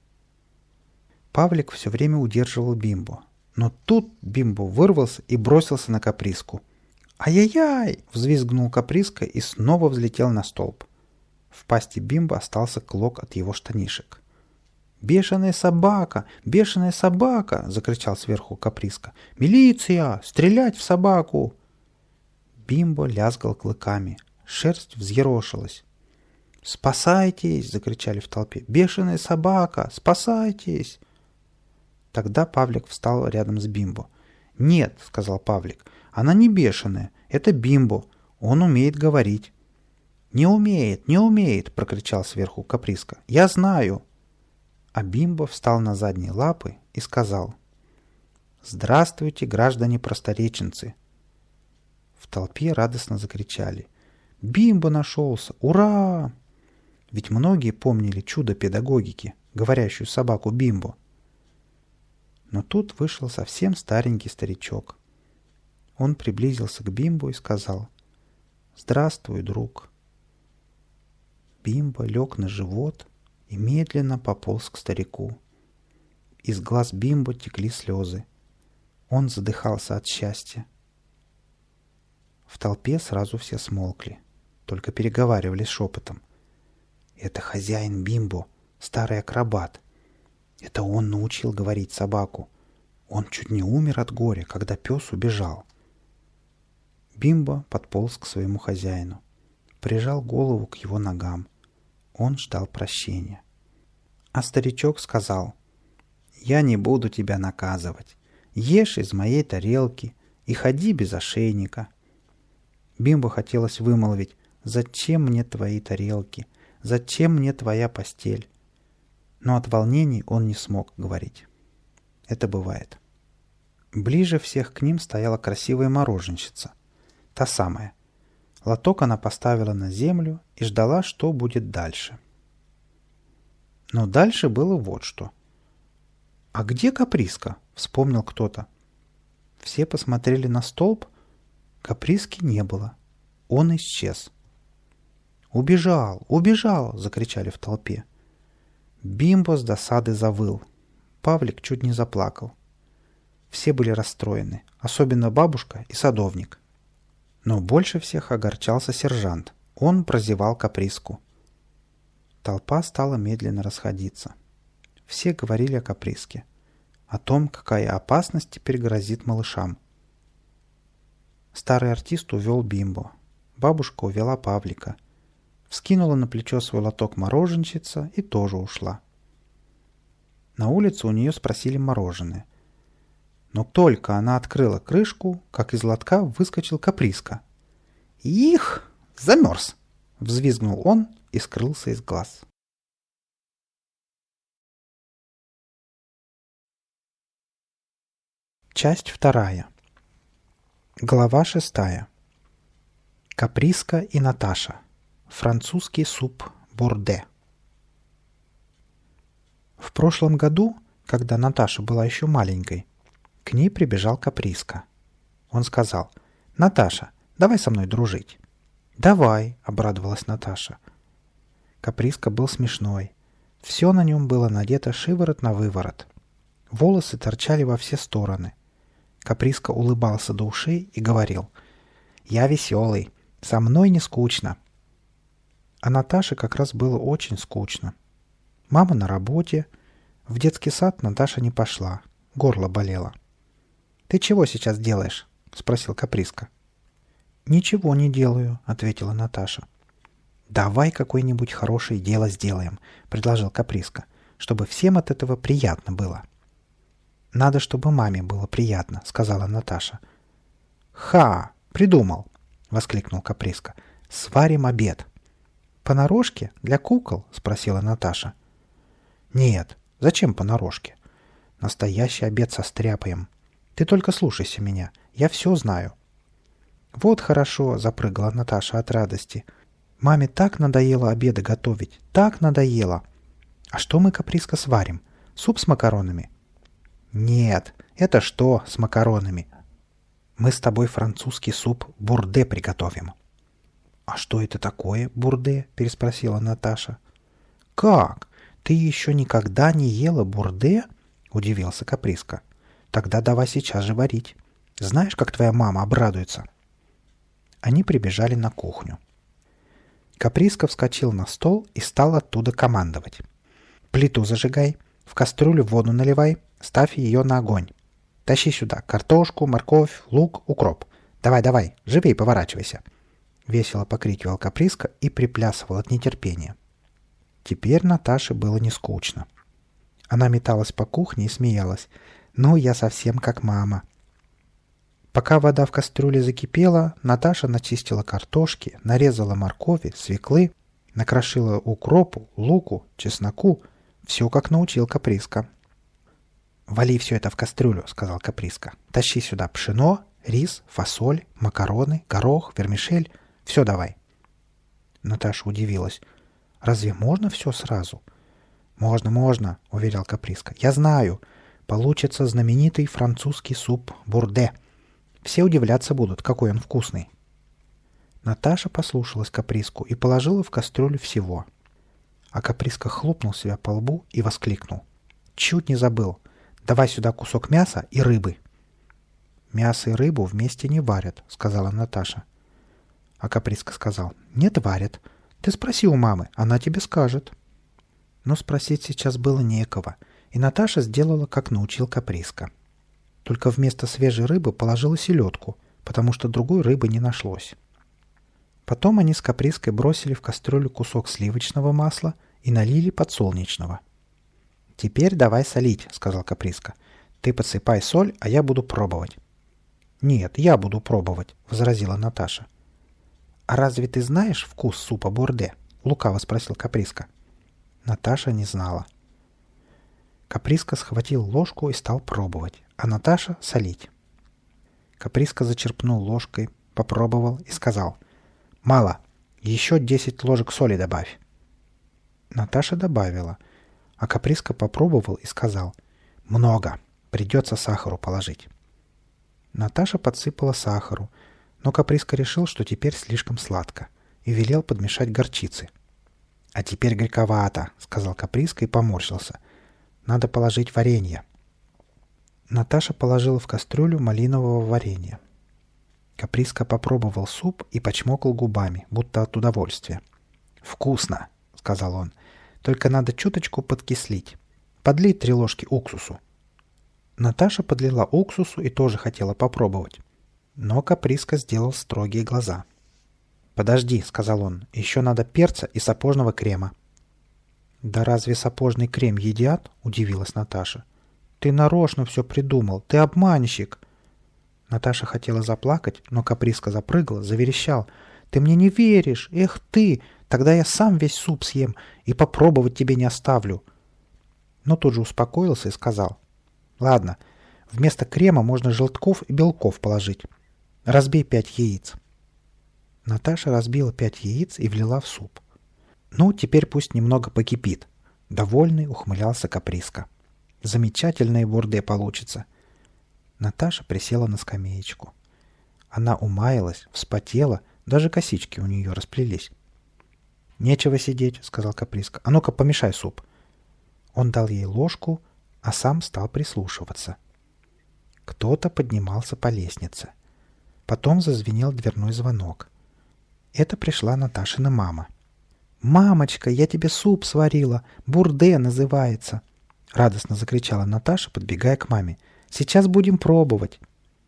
Павлик все время удерживал Бимбу, но тут Бимбо вырвался и бросился на Каприску. «Ай-яй-яй!» — взвизгнул Каприска и снова взлетел на столб. В пасти Бимбо остался клок от его штанишек. «Бешеная собака! Бешеная собака!» — закричал сверху Каприска. «Милиция! Стрелять в собаку!» Бимбо лязгал клыками. Шерсть взъерошилась. «Спасайтесь!» — закричали в толпе. «Бешеная собака! Спасайтесь!» Тогда Павлик встал рядом с Бимбо. «Нет!» — сказал Павлик. «Она не бешеная. Это Бимбо. Он умеет говорить». «Не умеет! Не умеет!» — прокричал сверху Каприска. «Я знаю!» А Бимбо встал на задние лапы и сказал: «Здравствуйте, граждане простореченцы!» В толпе радостно закричали: «Бимбо нашелся! Ура!» Ведь многие помнили чудо педагогики, говорящую собаку Бимбо. Но тут вышел совсем старенький старичок. Он приблизился к Бимбо и сказал: «Здравствуй, друг». Бимбо лег на живот и медленно пополз к старику. Из глаз Бимбо текли слезы. Он задыхался от счастья. В толпе сразу все смолкли, только переговаривались шепотом. «Это хозяин Бимбо, старый акробат. Это он научил говорить собаку. Он чуть не умер от горя, когда пес убежал». Бимбо подполз к своему хозяину, прижал голову к его ногам. Он ждал прощения. А старичок сказал: «Я не буду тебя наказывать. Ешь из моей тарелки и ходи без ошейника». Бимбо хотелось вымолвить: «Зачем мне твои тарелки? Зачем мне твоя постель?» Но от волнений он не смог говорить. Это бывает. Ближе всех к ним стояла красивая мороженщица. Та самая. Лоток она поставила на землю и ждала, что будет дальше. Но дальше было вот что. «А где Каприска?» — вспомнил кто-то. Все посмотрели на столб. Каприски не было. Он исчез. «Убежал! Убежал!» — закричали в толпе. Бимбо с досады завыл. Павлик чуть не заплакал. Все были расстроены, особенно бабушка и садовник. Но больше всех огорчался сержант. Он прозевал Каприску. Толпа стала медленно расходиться. Все говорили о Каприске, о том, какая опасность теперь грозит малышам. Старый артист увел Бимбо. Бабушка увела Павлика. Вскинула на плечо свой лоток мороженщица и тоже ушла. На улице у нее спросили мороженое. Но только она открыла крышку, как из лотка выскочил Каприска. «Их! Замерз!» — взвизгнул он и скрылся из глаз. Часть вторая. Глава шестая. Каприска и Наташа. Французский суп бурде. В прошлом году, когда Наташа была еще маленькой, к ней прибежал Каприска. Он сказал: «Наташа, давай со мной дружить». «Давай», — обрадовалась Наташа. Каприска был смешной. Все на нем было надето шиворот на выворот. Волосы торчали во все стороны. Каприска улыбался до ушей и говорил: «Я веселый, со мной не скучно». А Наташе как раз было очень скучно. Мама на работе. В детский сад Наташа не пошла. Горло болело. «Ты чего сейчас делаешь?» — спросил Каприска. «Ничего не делаю», — ответила Наташа. «Давай какое-нибудь хорошее дело сделаем», — предложил Каприска, «чтобы всем от этого приятно было». «Надо, чтобы маме было приятно», — сказала Наташа. «Ха! Придумал!» — воскликнул Каприска. «Сварим обед». «Понарошке? Для кукол?» — спросила Наташа. «Нет, зачем понарошке? Настоящий обед состряпаем. Ты только слушайся меня, я все знаю». «Вот хорошо», — запрыгала Наташа от радости. «Маме так надоело обеды готовить, так надоело. А что мы, Каприска, сварим? Суп с макаронами?» «Нет, это что с макаронами? Мы с тобой французский суп бурде приготовим». «А что это такое, бурде?» — переспросила Наташа. «Как? Ты еще никогда не ела бурде?» — удивился Каприска. «Тогда давай сейчас же варить. Знаешь, как твоя мама обрадуется?» Они прибежали на кухню. Каприска вскочил на стол и стал оттуда командовать. «Плиту зажигай, в кастрюлю воду наливай, ставь ее на огонь. Тащи сюда картошку, морковь, лук, укроп. Давай, давай, живей поворачивайся!» Весело покрикивал Каприска и приплясывал от нетерпения. Теперь Наташе было не скучно. Она металась по кухне и смеялась. «Ну, я совсем как мама». Пока вода в кастрюле закипела, Наташа начистила картошки, нарезала моркови, свеклы, накрошила укропу, луку, чесноку. Все, как научил Каприска. «Вали все это в кастрюлю», — сказал Каприска. «Тащи сюда пшено, рис, фасоль, макароны, горох, вермишель. Все давай». Наташа удивилась. «Разве можно все сразу?» «Можно, можно», — уверял Каприска. «Я знаю. Получится знаменитый французский суп бурде. Все удивляться будут, какой он вкусный». Наташа послушалась Каприску и положила в кастрюлю всего. А Каприска хлопнул себя по лбу и воскликнул: «Чуть не забыл. Давай сюда кусок мяса и рыбы». «Мясо и рыбу вместе не варят», — сказала Наташа. А Каприска сказал: «Нет, варят. Ты спроси у мамы, она тебе скажет». Но спросить сейчас было некого, и Наташа сделала, как научил Каприска. Только вместо свежей рыбы положила селедку, потому что другой рыбы не нашлось. Потом они с Каприской бросили в кастрюлю кусок сливочного масла и налили подсолнечного. «Теперь давай солить», — сказал Каприска. «Ты подсыпай соль, а я буду пробовать». «Нет, я буду пробовать», — возразила Наташа. «А разве ты знаешь вкус супа бурде?» — лукаво спросил Каприска. Наташа не знала. Каприска схватил ложку и стал пробовать. а Наташа — солить. Каприска зачерпнул ложкой, попробовал и сказал: «Мало, еще десять ложек соли добавь». Наташа добавила, а Каприска попробовал и сказал: «Много, придется сахару положить». Наташа подсыпала сахару, но Каприска решил, что теперь слишком сладко, и велел подмешать горчицы. «А теперь горьковато», — сказал Каприска и поморщился. «Надо положить варенье». Наташа положила в кастрюлю малинового варенья. Каприска попробовал суп и почмокал губами, будто от удовольствия. «Вкусно», — сказал он, — «только надо чуточку подкислить. Подлей три ложки уксусу». Наташа подлила уксусу и тоже хотела попробовать. Но Каприска сделал строгие глаза. «Подожди», — сказал он, — «еще надо перца и сапожного крема». «Да разве сапожный крем едят?» — удивилась Наташа. «Ты нарочно все придумал, ты обманщик!» Наташа хотела заплакать, но Каприска запрыгал, заверещал. «Ты мне не веришь! Эх ты! Тогда я сам весь суп съем и попробовать тебе не оставлю!» Но тут же успокоился и сказал: «Ладно, вместо крема можно желтков и белков положить. Разбей пять яиц». Наташа разбила пять яиц и влила в суп. «Ну, теперь пусть немного покипит», — довольный ухмылялся Каприска. «Замечательное бурде получится». Наташа присела на скамеечку. Она умаялась, вспотела, даже косички у нее расплелись. «Нечего сидеть», — сказал Каприска. «А ну-ка, помешай суп». Он дал ей ложку, а сам стал прислушиваться. Кто-то поднимался по лестнице. Потом зазвенел дверной звонок. Это пришла Наташина мама. «Мамочка, я тебе суп сварила! Бурде называется!» Радостно закричала Наташа, подбегая к маме. «Сейчас будем пробовать!»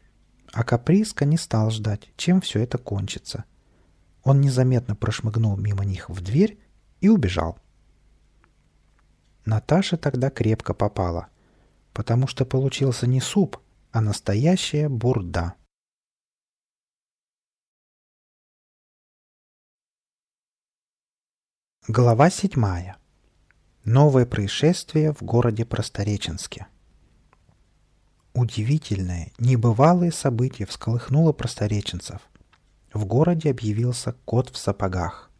А Каприска не стал ждать, чем все это кончится. Он незаметно прошмыгнул мимо них в дверь и убежал. Наташа тогда крепко попала, потому что получился не суп, а настоящая бурда. Глава седьмая. Новое происшествие в городе Простореченске. Удивительное, небывалое событие всколыхнуло простореченцев. В городе объявился кот в сапогах.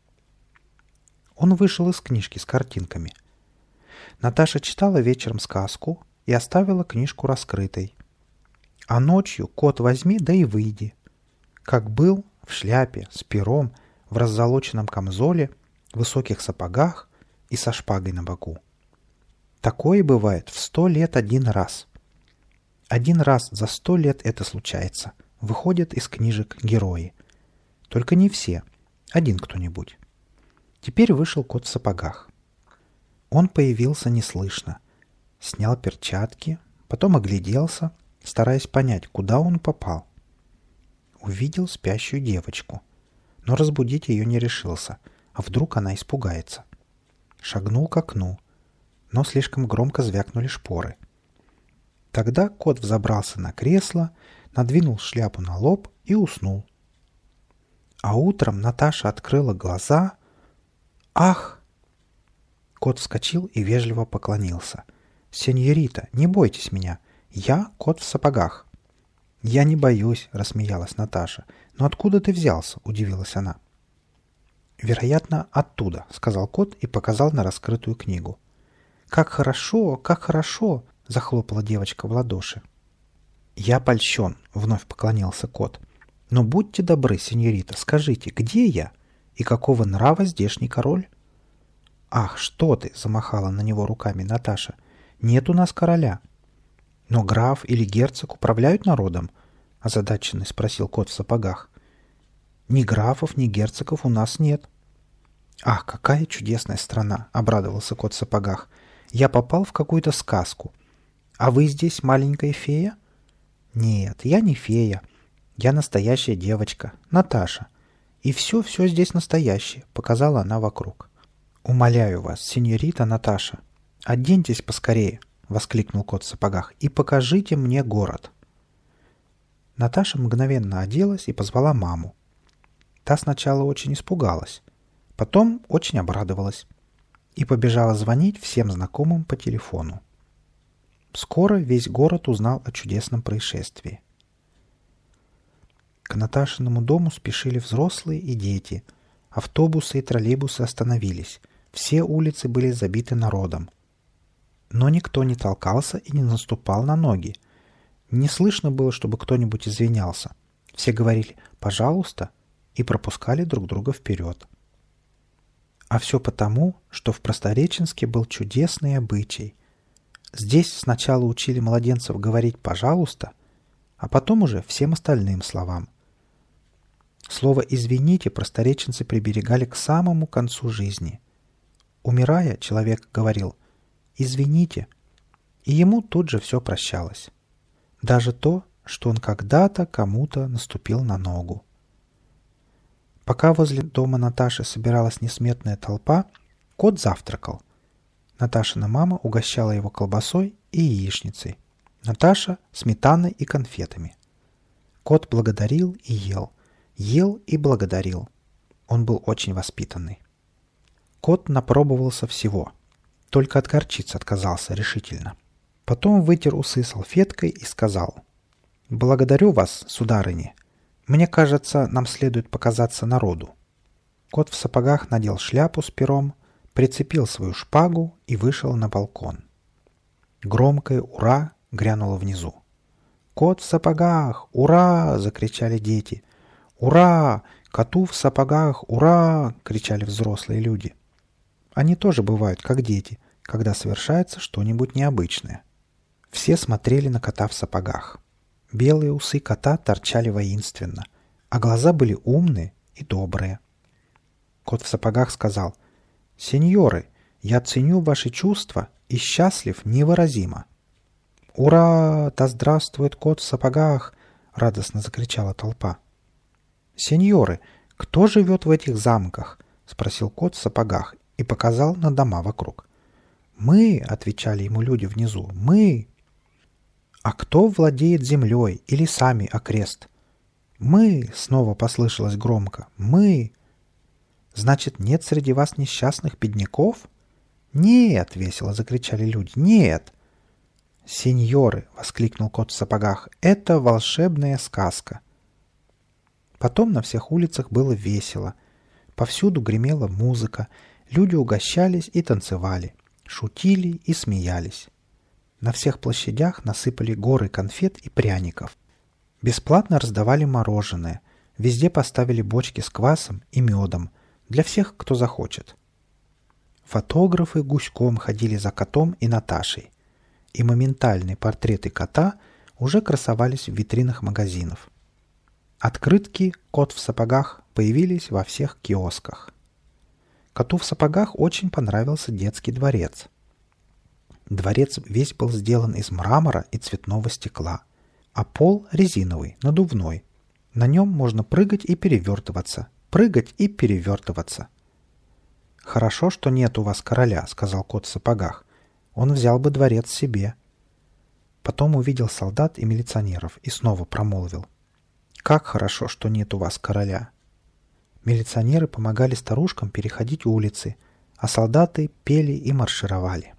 Он вышел из книжки с картинками. Наташа читала вечером сказку и оставила книжку раскрытой. А ночью кот возьми да и выйди. Как был, в шляпе, с пером, в раззолоченном камзоле, в высоких сапогах и со шпагой на боку. Такое бывает в сто лет один раз. Один раз за сто лет это случается. Выходят из книжек герои. Только не все. Один кто-нибудь. Теперь вышел кот в сапогах. Он появился неслышно. Снял перчатки, потом огляделся, стараясь понять, куда он попал. Увидел спящую девочку, но разбудить ее не решился, а вдруг она испугается. Шагнул к окну, но слишком громко звякнули шпоры. Тогда кот взобрался на кресло, надвинул шляпу на лоб и уснул. А утром Наташа открыла глаза. «Ах!» Кот вскочил и вежливо поклонился. «Сеньорита, не бойтесь меня, я кот в сапогах». «Я не боюсь», — рассмеялась Наташа. «Но откуда ты взялся?» — удивилась она. «Вероятно, оттуда», — сказал кот и показал на раскрытую книгу. «Как хорошо, как хорошо!» — захлопала девочка в ладоши. «Я польщен», — вновь поклонился кот. «Но будьте добры, сеньорита, скажите, где я? И какого нрава здешний король?» «Ах, что ты!» — замахала на него руками Наташа. «Нет у нас короля». «Но граф или герцог управляют народом?» — озадаченный спросил кот в сапогах. «Ни графов, ни герцогов у нас нет». «Ах, какая чудесная страна!» — обрадовался кот в сапогах. «Я попал в какую-то сказку. А вы здесь маленькая фея?» «Нет, я не фея. Я настоящая девочка, Наташа. И все-все здесь настоящее», — показала она вокруг. «Умоляю вас, сеньорита Наташа, оденьтесь поскорее», — воскликнул кот в сапогах, — «и покажите мне город». Наташа мгновенно оделась и позвала маму. Та сначала очень испугалась, потом очень обрадовалась и побежала звонить всем знакомым по телефону. Скоро весь город узнал о чудесном происшествии. К Наташиному дому спешили взрослые и дети. Автобусы и троллейбусы остановились. Все улицы были забиты народом. Но никто не толкался и не наступал на ноги. Не слышно было, чтобы кто-нибудь извинялся. Все говорили «пожалуйста» и пропускали друг друга вперед. А все потому, что в Простореченске был чудесный обычай. Здесь сначала учили младенцев говорить «пожалуйста», а потом уже всем остальным словам. Слово «извините» простореченцы приберегали к самому концу жизни. Умирая, человек говорил «извините», и ему тут же все прощалось. Даже то, что он когда-то кому-то наступил на ногу. Пока возле дома Наташи собиралась несметная толпа, кот завтракал. Наташина мама угощала его колбасой и яичницей. Наташа — сметаной и конфетами. Кот благодарил и ел. Ел и благодарил. Он был очень воспитанный. Кот напробовался всего. Только от горчицы отказался решительно. Потом вытер усы салфеткой и сказал: «Благодарю вас, сударыни. Мне кажется, нам следует показаться народу». Кот в сапогах надел шляпу с пером, прицепил свою шпагу и вышел на балкон. Громкое «Ура!» грянуло внизу. «Кот в сапогах! Ура!» — закричали дети. «Ура! Коту в сапогах! Ура!» — кричали взрослые люди. Они тоже бывают, как дети, когда совершается что-нибудь необычное. Все смотрели на кота в сапогах. Белые усы кота торчали воинственно, а глаза были умные и добрые. Кот в сапогах сказал: «Сеньоры, я ценю ваши чувства и счастлив невыразимо». «Ура! Да здравствует кот в сапогах!» — радостно закричала толпа. «Сеньоры, кто живет в этих замках?» — спросил кот в сапогах и показал на дома вокруг. «Мы!» — отвечали ему люди внизу. «Мы!» «А кто владеет землей и лесами окрест?» «Мы!» — снова послышалось громко. «Мы!» «Значит, нет среди вас несчастных бедняков?» «Нет!» — весело закричали люди. «Нет!» «Сеньоры!» — воскликнул кот в сапогах. «Это волшебная сказка!» Потом на всех улицах было весело. Повсюду гремела музыка, люди угощались и танцевали, шутили и смеялись. На всех площадях насыпали горы конфет и пряников. Бесплатно раздавали мороженое, везде поставили бочки с квасом и медом, для всех, кто захочет. Фотографы гуськом ходили за котом и Наташей, и моментальные портреты кота уже красовались в витринах магазинов. Открытки «Кот в сапогах» появились во всех киосках. Коту в сапогах очень понравился детский дворец. Дворец весь был сделан из мрамора и цветного стекла, а пол резиновый, надувной. На нем можно прыгать и перевертываться, прыгать и перевертываться. «Хорошо, что нет у вас короля», — сказал кот в сапогах. «Он взял бы дворец себе». Потом увидел солдат и милиционеров и снова промолвил: «Как хорошо, что нет у вас короля». Милиционеры помогали старушкам переходить улицы, а солдаты пели и маршировали.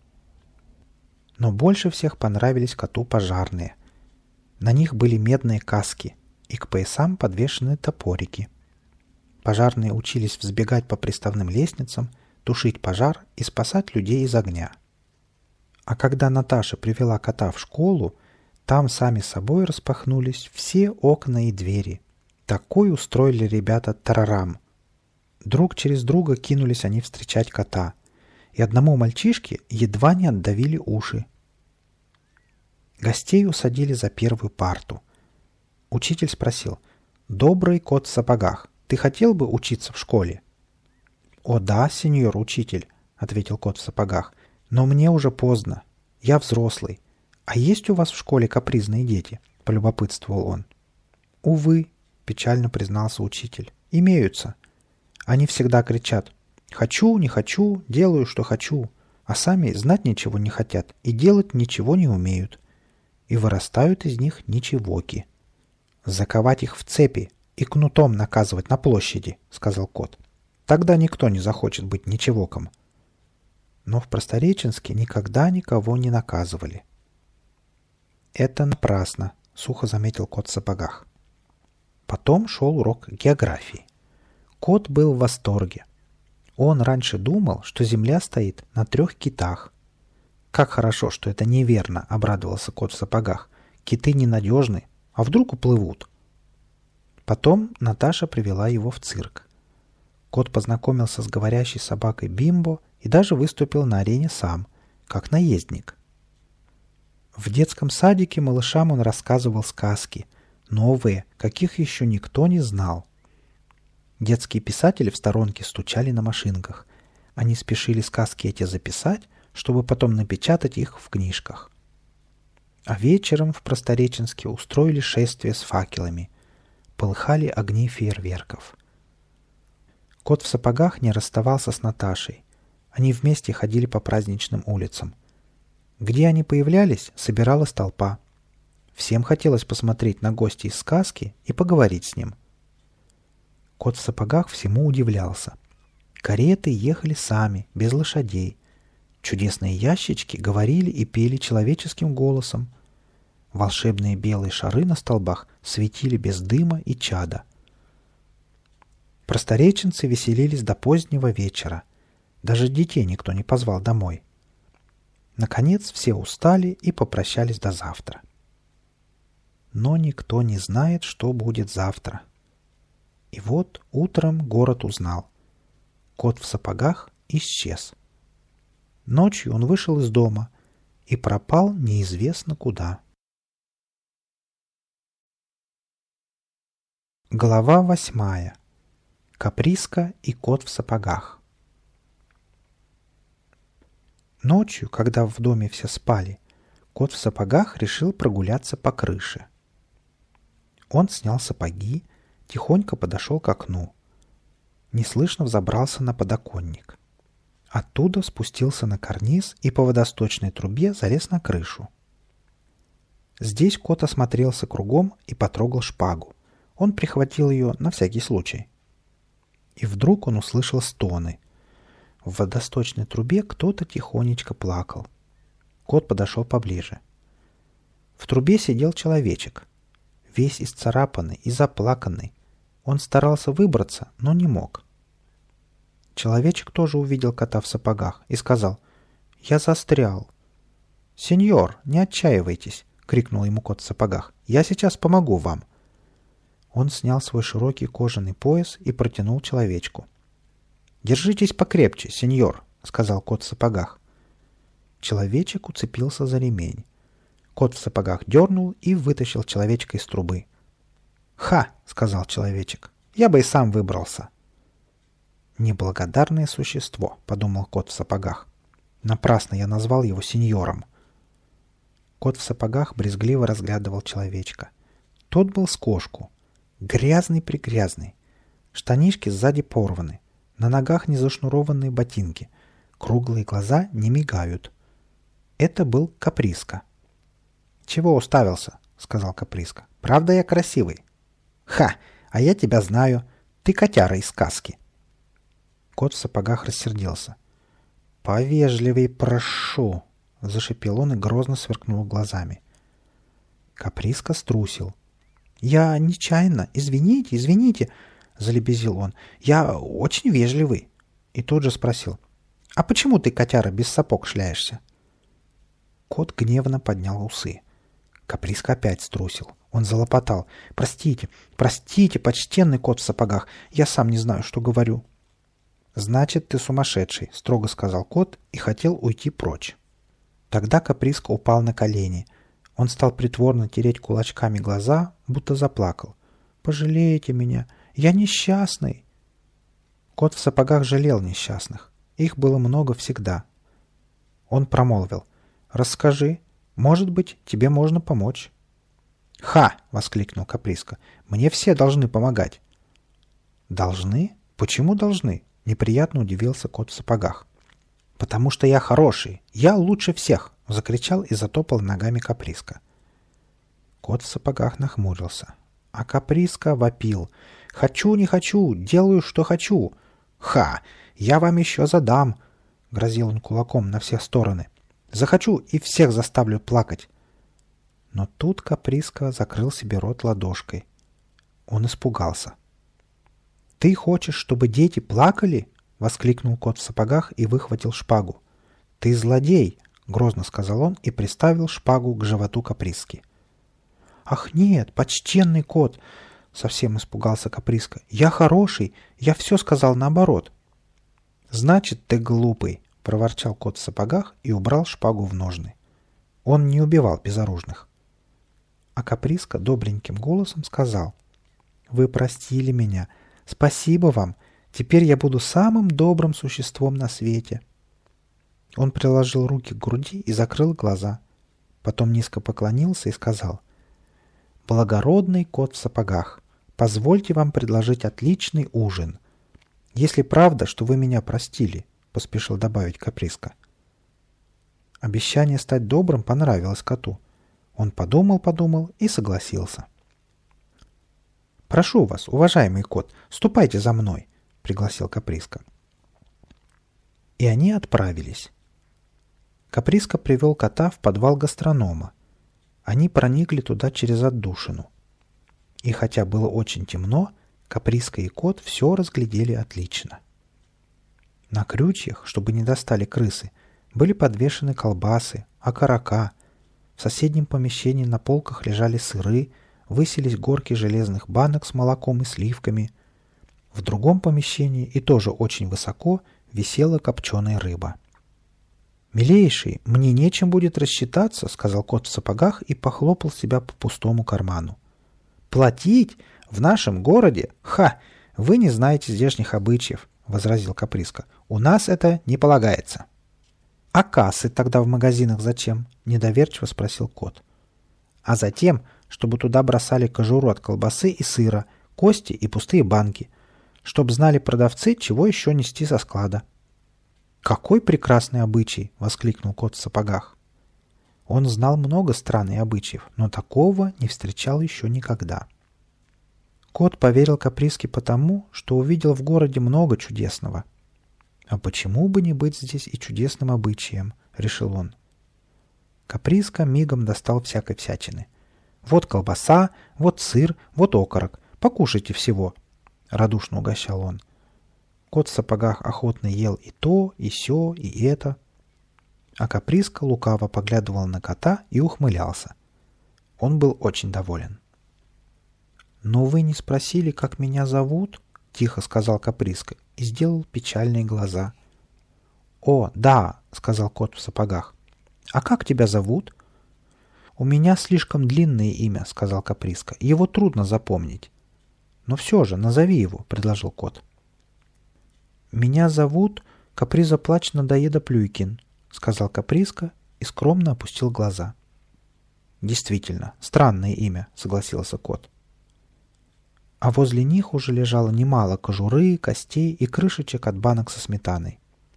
Но больше всех понравились коту пожарные. На них были медные каски, и к поясам подвешены топорики. Пожарные учились взбегать по приставным лестницам, тушить пожар и спасать людей из огня. А когда Наташа привела кота в школу, там сами собой распахнулись все окна и двери. Такой устроили ребята тарарам. Друг через друга кинулись они встречать кота, и одному мальчишке едва не отдавили уши. Гостей усадили за первую парту. Учитель спросил: «Добрый кот в сапогах, ты хотел бы учиться в школе?» «О да, сеньор учитель», — ответил кот в сапогах, — «но мне уже поздно. Я взрослый. А есть у вас в школе капризные дети?» — полюбопытствовал он. «Увы», — печально признался учитель, — «имеются. Они всегда кричат: «Хочу, не хочу, делаю, что хочу», а сами знать ничего не хотят и делать ничего не умеют. И вырастают из них ничегоки. «Заковать их в цепи и кнутом наказывать на площади», — сказал кот. «Тогда никто не захочет быть ничегоком». Но в Простореченске никогда никого не наказывали. «Это напрасно», — сухо заметил кот в сапогах. Потом шел урок географии. Кот был в восторге. Он раньше думал, что Земля стоит на трех китах. «Как хорошо, что это неверно», — обрадовался кот в сапогах. «Киты ненадежны, а вдруг уплывут?» Потом Наташа привела его в цирк. Кот познакомился с говорящей собакой Бимбо и даже выступил на арене сам, как наездник. В детском садике малышам он рассказывал сказки, новые, каких еще никто не знал. Детские писатели в сторонке стучали на машинках. Они спешили сказки эти записать, чтобы потом напечатать их в книжках. А вечером в Простореченске устроили шествие с факелами. Полыхали огни фейерверков. Кот в сапогах не расставался с Наташей. Они вместе ходили по праздничным улицам. Где они появлялись, собиралась толпа. Всем хотелось посмотреть на гостя из сказки и поговорить с ним. Кот в сапогах всему удивлялся. Кареты ехали сами, без лошадей. Чудесные ящички говорили и пели человеческим голосом. Волшебные белые шары на столбах светили без дыма и чада. Простореченцы веселились до позднего вечера. Даже детей никто не позвал домой. Наконец все устали и попрощались до завтра. Но никто не знает, что будет завтра. И вот утром город узнал. Кот в сапогах исчез. Ночью он вышел из дома и пропал неизвестно куда. Глава восьмая. Каприска и кот в сапогах. Ночью, когда в доме все спали, кот в сапогах решил прогуляться по крыше. Он снял сапоги, тихонько подошел к окну. Неслышно взобрался на подоконник. Оттуда спустился на карниз и по водосточной трубе залез на крышу. Здесь кот осмотрелся кругом и потрогал шпагу. Он прихватил ее на всякий случай. И вдруг он услышал стоны. В водосточной трубе кто-то тихонечко плакал. Кот подошел поближе. В трубе сидел человечек. Весь исцарапанный и заплаканный. Он старался выбраться, но не мог. Человечек тоже увидел кота в сапогах и сказал: «Я застрял». «Сеньор, не отчаивайтесь!» — крикнул ему кот в сапогах. «Я сейчас помогу вам». Он снял свой широкий кожаный пояс и протянул человечку. «Держитесь покрепче, сеньор», — сказал кот в сапогах. Человечек уцепился за ремень. Кот в сапогах дернул и вытащил человечка из трубы. «Ха!» — сказал человечек. «Я бы и сам выбрался». «Неблагодарное существо», — подумал кот в сапогах. «Напрасно я назвал его сеньором». Кот в сапогах брезгливо разглядывал человечка. Тот был с кошку. Грязный-прегрязный. Штанишки сзади порваны. На ногах не зашнурованные ботинки. Круглые глаза не мигают. Это был Каприска. «Чего уставился?» — сказал Каприска. «Правда я красивый?» «Ха! А я тебя знаю. Ты котяра из сказки». Кот в сапогах рассердился. «Повежливей прошу!» — зашипел он и грозно сверкнул глазами. Каприска струсил. «Я нечаянно. Извините, извините!» — залебезил он. «Я очень вежливый». И тут же спросил: «А почему ты, котяра, без сапог шляешься?» Кот гневно поднял усы. Каприска опять струсил. Он залопотал: «Простите, простите, почтенный кот в сапогах, я сам не знаю, что говорю». «Значит, ты сумасшедший», — строго сказал кот и хотел уйти прочь. Тогда Каприска упал на колени. Он стал притворно тереть кулачками глаза, будто заплакал. «Пожалейте меня, я несчастный». Кот в сапогах жалел несчастных. Их было много всегда. Он промолвил: «Расскажи, может быть, тебе можно помочь». «Ха!» — воскликнул Каприска. «Мне все должны помогать». «Должны? Почему должны?» — неприятно удивился кот в сапогах. «Потому что я хороший, я лучше всех!» — закричал и затопал ногами Каприска. Кот в сапогах нахмурился, а Каприска вопил: «Хочу, не хочу, делаю, что хочу!» «Ха! Я вам еще задам!» — грозил он кулаком на все стороны. «Захочу и всех заставлю плакать!» Но тут Каприска закрыл себе рот ладошкой. Он испугался. «Ты хочешь, чтобы дети плакали?» — воскликнул кот в сапогах и выхватил шпагу. «Ты злодей!» — грозно сказал он и приставил шпагу к животу Каприски. «Ах нет, почтенный кот!» — совсем испугался Каприска. «Я хороший, я все сказал наоборот». «Значит, ты глупый!» — проворчал кот в сапогах и убрал шпагу в ножны. Он не убивал безоружных. А Каприска добреньким голосом сказал: «Вы простили меня. Спасибо вам. Теперь я буду самым добрым существом на свете». Он приложил руки к груди и закрыл глаза. Потом низко поклонился и сказал: «Благородный кот в сапогах, позвольте вам предложить отличный ужин. Если правда, что вы меня простили», — поспешил добавить Каприска. Обещание стать добрым понравилось коту. Он подумал-подумал и согласился. «Прошу вас, уважаемый кот, ступайте за мной», — пригласил Каприска. И они отправились. Каприска привел кота в подвал гастронома. Они проникли туда через отдушину. И хотя было очень темно, Каприска и кот все разглядели отлично. На крючьях, чтобы не достали крысы, были подвешены колбасы, окорока. В соседнем помещении на полках лежали сыры, высились горки железных банок с молоком и сливками. В другом помещении, и тоже очень высоко, висела копченая рыба. «Милейший, мне нечем будет рассчитаться», — сказал кот в сапогах и похлопал себя по пустому карману. «Платить? В нашем городе? Ха! Вы не знаете здешних обычаев», — возразил Каприска. «У нас это не полагается». «А кассы тогда в магазинах зачем?» — недоверчиво спросил кот. «А затем, чтобы туда бросали кожуру от колбасы и сыра, кости и пустые банки, чтоб знали продавцы, чего еще нести со склада». «Какой прекрасный обычай!» — воскликнул кот в сапогах. Он знал много стран и обычаев, но такого не встречал еще никогда. Кот поверил Каприске потому, что увидел в городе много чудесного. «А почему бы не быть здесь и чудесным обычаем?» — решил он. Каприска мигом достал всякой всячины. «Вот колбаса, вот сыр, вот окорок. Покушайте всего!» — радушно угощал он. Кот в сапогах охотно ел и то, и сё, и это. А Каприска лукаво поглядывал на кота и ухмылялся. Он был очень доволен. «Но вы не спросили, как меня зовут?» — тихо сказал Каприска и сделал печальные глаза. «О, да!» — сказал кот в сапогах. «А как тебя зовут?» «У меня слишком длинное имя», — сказал Каприска. «Его трудно запомнить». «Но все же, назови его», — предложил кот. «Меня зовут Капризоплач Надоеда Плюйкин», — сказал Каприска и скромно опустил глаза. «Действительно, странное имя», — согласился кот. А возле них уже лежало немало кожуры, костей и крышечек от банок со сметаной.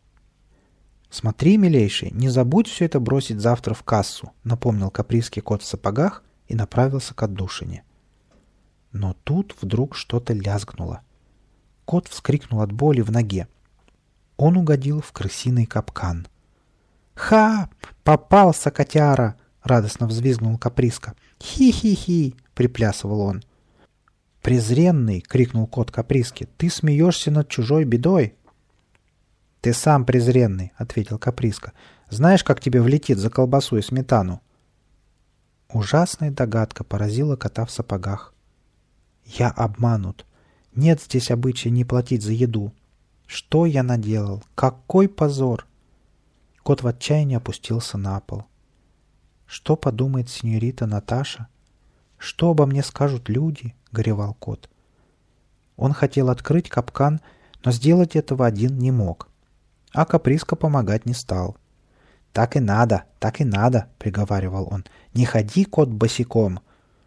«Смотри, милейший, не забудь все это бросить завтра в кассу», — напомнил Каприске кот в сапогах и направился к отдушине. Но тут вдруг что-то лязгнуло. Кот вскрикнул от боли в ноге. Он угодил в крысиный капкан. «Ха! Попался, котяра!» — радостно взвизгнул Каприска. «Хи-хи-хи!» — приплясывал он. «Презренный!» — крикнул кот Каприске. «Ты смеешься над чужой бедой?» «Ты сам презренный!» — ответил Каприска. «Знаешь, как тебе влетит за колбасу и сметану?» Ужасная догадка поразила кота в сапогах. «Я обманут. Нет здесь обычая не платить за еду. Что я наделал? Какой позор!» Кот в отчаянии опустился на пол. «Что подумает сеньорита Наташа? Что обо мне скажут люди?» — горевал кот. Он хотел открыть капкан, но сделать этого один не мог. А Каприска помогать не стал. «Так и надо, так и надо!» — приговаривал он. «Не ходи, кот, босиком!»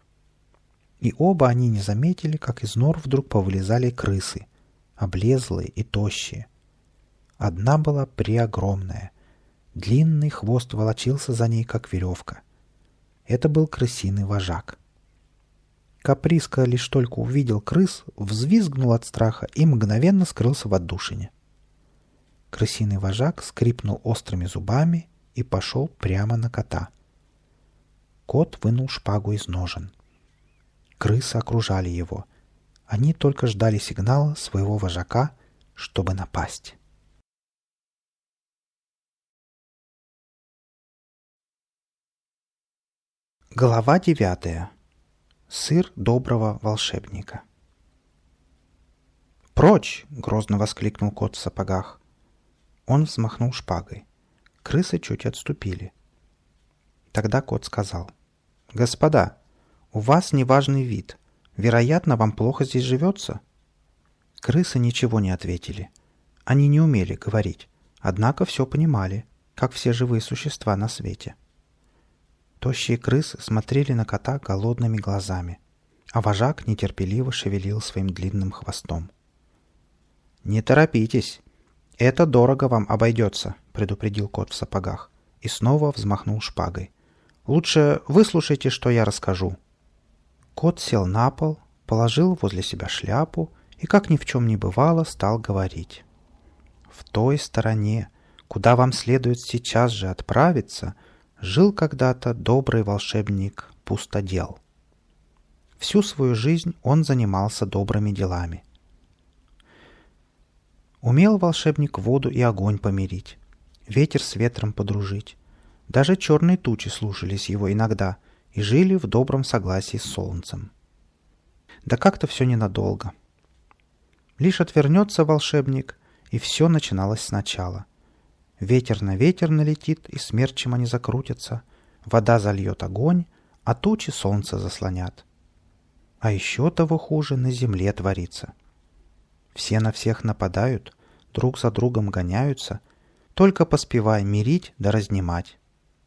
И оба они не заметили, как из нор вдруг повылезали крысы, облезлые и тощие. Одна была преогромная. Длинный хвост волочился за ней, как веревка. Это был крысиный вожак. Каприска лишь только увидел крыс, взвизгнул от страха и мгновенно скрылся в отдушине. Крысиный вожак скрипнул острыми зубами и пошел прямо на кота. Кот вынул шпагу из ножен. Крысы окружали его. Они только ждали сигнала своего вожака, чтобы напасть. Глава девятая. Сыр доброго волшебника. «Прочь!» — грозно воскликнул кот в сапогах. Он взмахнул шпагой. Крысы чуть отступили. Тогда кот сказал: «Господа, у вас неважный вид. Вероятно, вам плохо здесь живется?» Крысы ничего не ответили. Они не умели говорить, однако все понимали, как все живые существа на свете. Тощие крысы смотрели на кота голодными глазами, а вожак нетерпеливо шевелил своим длинным хвостом. «Не торопитесь, это дорого вам обойдется», — предупредил кот в сапогах и снова взмахнул шпагой. «Лучше выслушайте, что я расскажу». Кот сел на пол, положил возле себя шляпу и, как ни в чем не бывало, стал говорить. «В той стороне, куда вам следует сейчас же отправиться, жил когда-то добрый волшебник Пустодел. Всю свою жизнь он занимался добрыми делами. Умел волшебник воду и огонь помирить, ветер с ветром подружить. Даже черные тучи слушались его иногда и жили в добром согласии с солнцем. Да как-то все ненадолго. Лишь отвернется волшебник, и все начиналось сначала. Ветер на ветер налетит, и смерчем они закрутятся. Вода зальет огонь, а тучи солнце заслонят. А еще того хуже на земле творится. Все на всех нападают, друг за другом гоняются, только поспевай мирить да разнимать.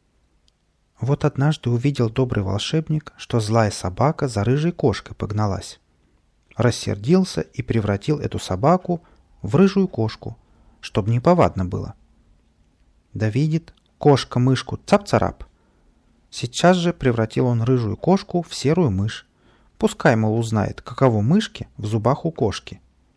Вот однажды увидел добрый волшебник, что злая собака за рыжей кошкой погналась. Рассердился и превратил эту собаку в рыжую кошку, чтоб неповадно было. Да видит, кошка мышку цап-царап. Сейчас же превратил он рыжую кошку в серую мышь. Пускай, мол, узнает, каково мышки в зубах у кошки.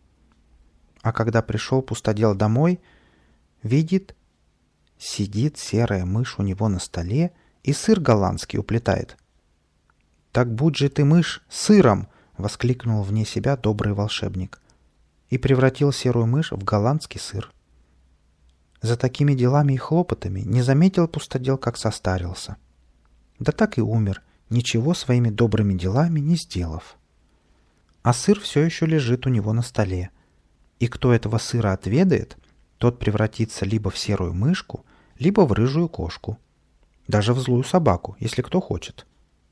А когда пришел Пустодел домой, видит, сидит серая мышь у него на столе и сыр голландский уплетает. «Так будь же ты, мышь, сыром!» — воскликнул вне себя добрый волшебник и превратил серую мышь в голландский сыр. За такими делами и хлопотами не заметил Пустодел, как состарился. Да так и умер, ничего своими добрыми делами не сделав. А сыр все еще лежит у него на столе, и кто этого сыра отведает, тот превратится либо в серую мышку, либо в рыжую кошку. Даже в злую собаку, если кто хочет.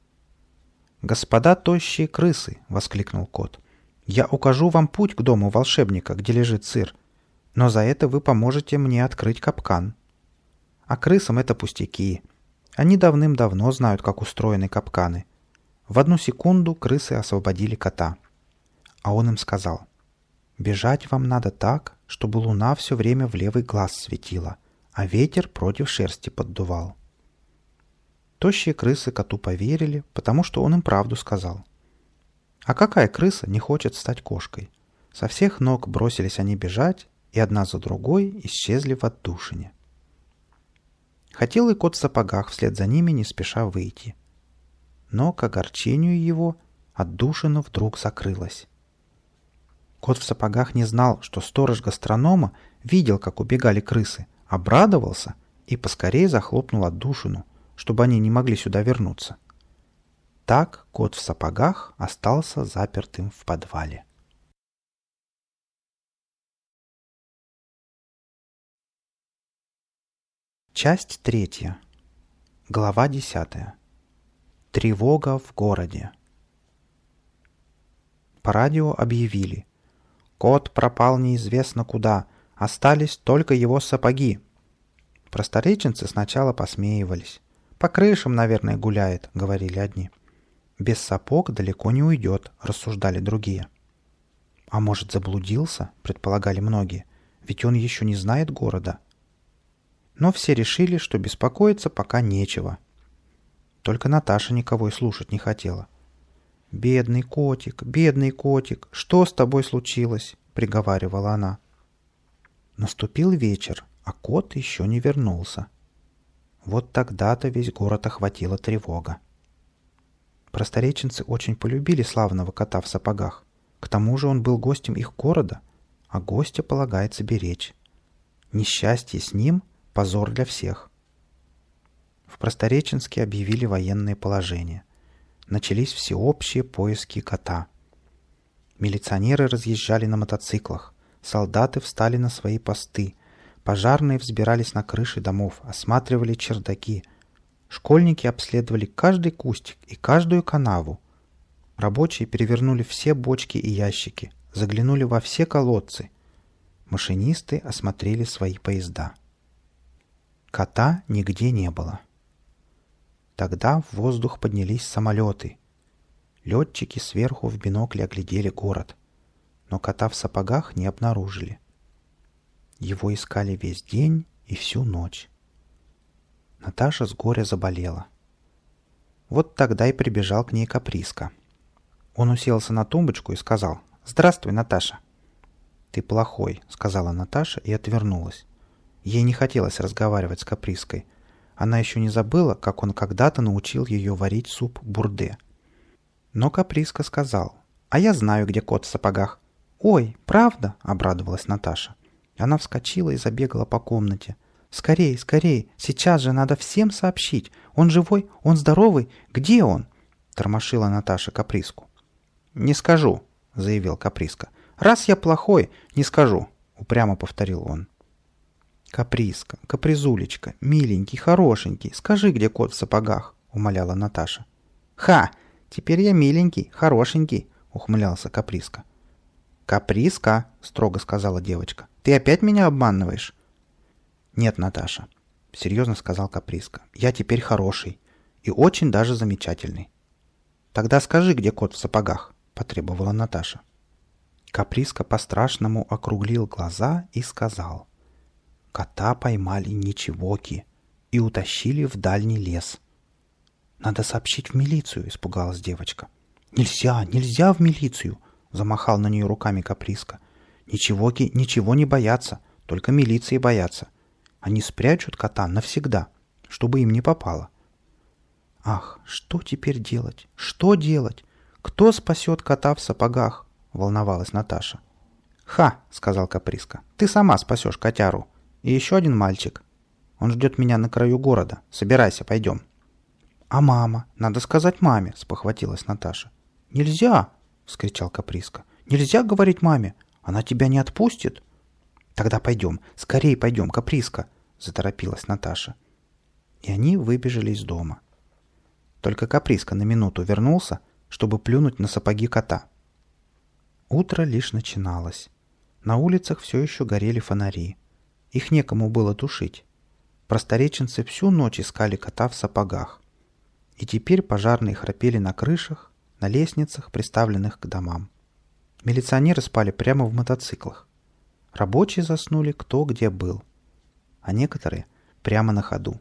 «Господа тощие крысы!» — воскликнул кот. «Я укажу вам путь к дому волшебника, где лежит сыр, но за это вы поможете мне открыть капкан. А крысам это пустяки. Они давным-давно знают, как устроены капканы. В одну секунду крысы освободили кота. А он им сказал: «Бежать вам надо так, чтобы луна все время в левый глаз светила, а ветер против шерсти поддувал». Тощие крысы коту поверили, потому что он им правду сказал. А какая крыса не хочет стать кошкой? Со всех ног бросились они бежать, и одна за другой исчезли в отдушине. Хотел и кот в сапогах вслед за ними не спеша выйти. Но, к огорчению его, отдушина вдруг закрылась. Кот в сапогах не знал, что сторож гастронома видел, как убегали крысы, обрадовался и поскорее захлопнул отдушину, чтобы они не могли сюда вернуться. Так кот в сапогах остался запертым в подвале. Часть третья. Глава десятая. Тревога в городе. По радио объявили: «Кот пропал неизвестно куда, остались только его сапоги». Простореченцы сначала посмеивались. «По крышам, наверное, гуляет», — говорили одни. «Без сапог далеко не уйдет», — рассуждали другие. «А может, заблудился?» — предполагали многие. «Ведь он еще не знает города». Но все решили, что беспокоиться пока нечего. Только Наташа никого и слушать не хотела. «Бедный котик, бедный котик, что с тобой случилось?» — приговаривала она. Наступил вечер, а кот еще не вернулся. Вот тогда-то весь город охватила тревога. Простореченцы очень полюбили славного кота в сапогах. К тому же он был гостем их города, а гостя полагается беречь. Несчастье с ним — позор для всех. В Простореченске объявили военное положение. Начались всеобщие поиски кота. Милиционеры разъезжали на мотоциклах, солдаты встали на свои посты, пожарные взбирались на крыши домов, осматривали чердаки. Школьники обследовали каждый кустик и каждую канаву. Рабочие перевернули все бочки и ящики, заглянули во все колодцы. Машинисты осмотрели свои поезда. Кота нигде не было. Тогда в воздух поднялись самолеты. Летчики сверху в бинокль оглядели город, но кота в сапогах не обнаружили. Его искали весь день и всю ночь. Наташа с горя заболела. Вот тогда и прибежал к ней Каприска. Он уселся на тумбочку и сказал: «Здравствуй, Наташа». «Ты плохой», — сказала Наташа и отвернулась. Ей не хотелось разговаривать с Каприской. Она еще не забыла, как он когда-то научил ее варить суп бурде. Но Каприска сказал: «А я знаю, где кот в сапогах». «Ой, правда?» — обрадовалась Наташа. Она вскочила и забегала по комнате. «Скорей, скорей! Сейчас же надо всем сообщить! Он живой? Он здоровый? Где он?» — тормошила Наташа Каприску. «Не скажу», — заявил Каприска. «Раз я плохой, не скажу», — упрямо повторил он. «Каприска, капризулечка, миленький, хорошенький, скажи, где кот в сапогах», — умоляла Наташа. «Ха! Теперь я миленький, хорошенький», — ухмылялся Каприска. «Каприска», — строго сказала девочка, — «ты опять меня обманываешь?» «Нет, Наташа», — серьезно сказал Каприска, — «я теперь хороший и очень даже замечательный». «Тогда скажи, где кот в сапогах», — потребовала Наташа. Каприска по-страшному округлил глаза и сказал: «Кота поймали ничегоки и утащили в дальний лес». «Надо сообщить в милицию», — испугалась девочка. «Нельзя, нельзя в милицию», — замахал на нее руками Каприска. «Ничегоки ничего не боятся, только милиции боятся. Они спрячут кота навсегда, чтобы им не попало». «Ах, что теперь делать? Что делать? Кто спасет кота в сапогах?» — волновалась Наташа. «Ха!» — сказал Каприска. «Ты сама спасешь котяру. И еще один мальчик. Он ждет меня на краю города. Собирайся, пойдем». «А мама? Надо сказать маме», — спохватилась Наташа. «Нельзя!» — вскричал Каприска. «Нельзя говорить маме. Она тебя не отпустит». «Тогда пойдем. Скорее пойдем, Каприска», — заторопилась Наташа. И они выбежали из дома. Только Каприска на минуту вернулся, чтобы плюнуть на сапоги кота. Утро лишь начиналось. На улицах все еще горели фонари. Их некому было тушить. Простореченцы всю ночь искали кота в сапогах. И теперь пожарные храпели на крышах, на лестницах, приставленных к домам. Милиционеры спали прямо в мотоциклах. Рабочие заснули кто где был, а некоторые прямо на ходу.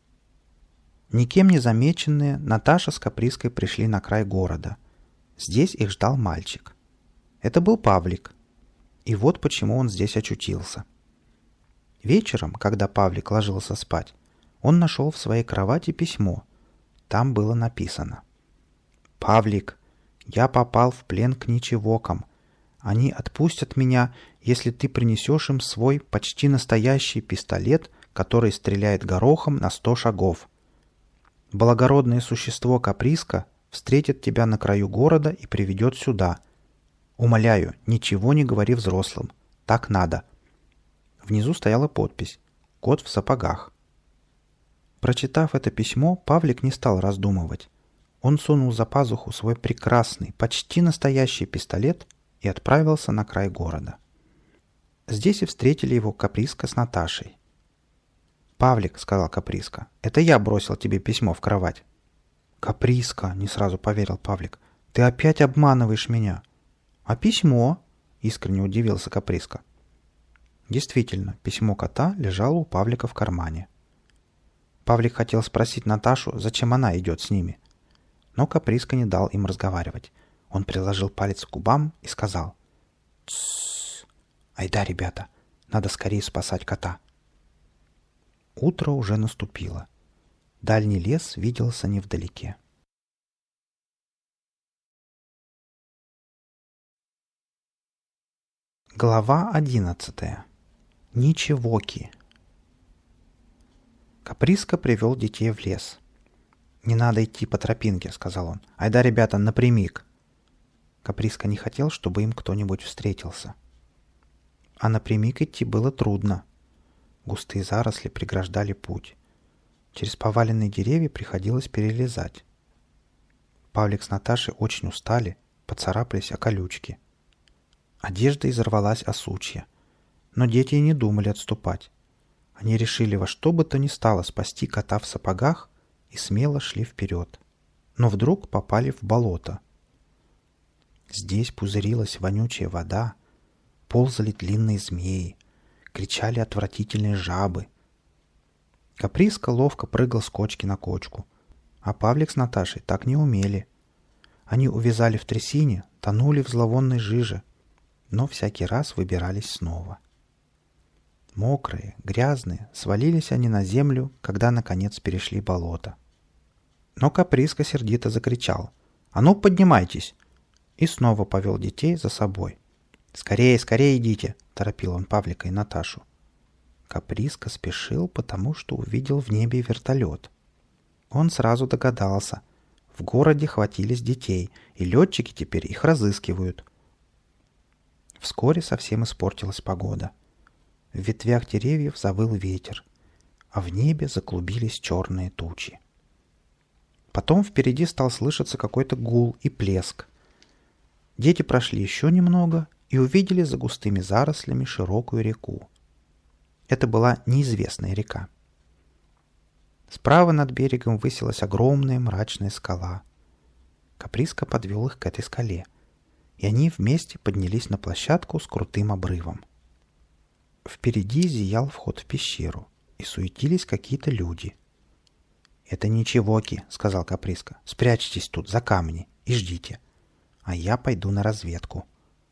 Никем не замеченные, Наташа с Каприской пришли на край города. Здесь их ждал мальчик. Это был Павлик. И вот почему он здесь очутился. Вечером, когда Павлик ложился спать, он нашел в своей кровати письмо. Там было написано: «Павлик, я попал в плен к ничегокам. Они отпустят меня, если ты принесешь им свой почти настоящий пистолет, который стреляет горохом на сто шагов. Благородное существо Каприска встретит тебя на краю города и приведет сюда. Умоляю, ничего не говори взрослым. Так надо». Внизу стояла подпись: «Кот в сапогах». Прочитав это письмо, Павлик не стал раздумывать. Он сунул за пазуху свой прекрасный, почти настоящий пистолет и отправился на край города. Здесь и встретили его Каприска с Наташей. «Павлик», — сказал Каприска, — «это я бросил тебе письмо в кровать». «Каприска», — не сразу поверил Павлик, — «ты опять обманываешь меня». «А письмо?» — искренне удивился Каприска. Действительно, письмо кота лежало у Павлика в кармане. Павлик хотел спросить Наташу, зачем она идет с ними. Но Каприска не дал им разговаривать. Он приложил палец к губам и сказал: «Тссс! Айда, ребята, надо скорее спасать кота». Утро уже наступило. Дальний лес виделся невдалеке. Глава одиннадцатая. Ничевоки. Каприска привел детей в лес. «Не надо идти по тропинке», — сказал он. «Айда, ребята, напрямик». Каприска не хотел, чтобы им кто-нибудь встретился. А напрямик идти было трудно. Густые заросли преграждали путь. Через поваленные деревья приходилось перелезать. Павлик с Наташей очень устали, поцарапались о колючки. Одежда изорвалась о сучья. Но дети и не думали отступать. Они решили во что бы то ни стало спасти кота в сапогах и смело шли вперед. Но вдруг попали в болото. Здесь пузырилась вонючая вода, ползали длинные змеи, кричали отвратительные жабы. Каприска ловко прыгал с кочки на кочку, а Павлик с Наташей так не умели. Они увязали в трясине, тонули в зловонной жиже, но всякий раз выбирались снова. Мокрые, грязные, свалились они на землю, когда наконец перешли болото. Но Каприска сердито закричал: «А ну, поднимайтесь!» и снова повел детей за собой. «Скорее, скорее идите!» — торопил он Павлика и Наташу. Каприска спешил, потому что увидел в небе вертолет. Он сразу догадался. В городе хватились детей, и летчики теперь их разыскивают. Вскоре совсем испортилась погода. В ветвях деревьев завыл ветер, а в небе заклубились черные тучи. Потом впереди стал слышаться какой-то гул и плеск. Дети прошли еще немного и увидели за густыми зарослями широкую реку. Это была неизвестная река. Справа над берегом высилась огромная мрачная скала. Каприска подвел их к этой скале, и они вместе поднялись на площадку с крутым обрывом. Впереди зиял вход в пещеру, и суетились какие-то люди. «Это ничевоки», — сказал Каприска. «Спрячьтесь тут за камни и ждите, а я пойду на разведку».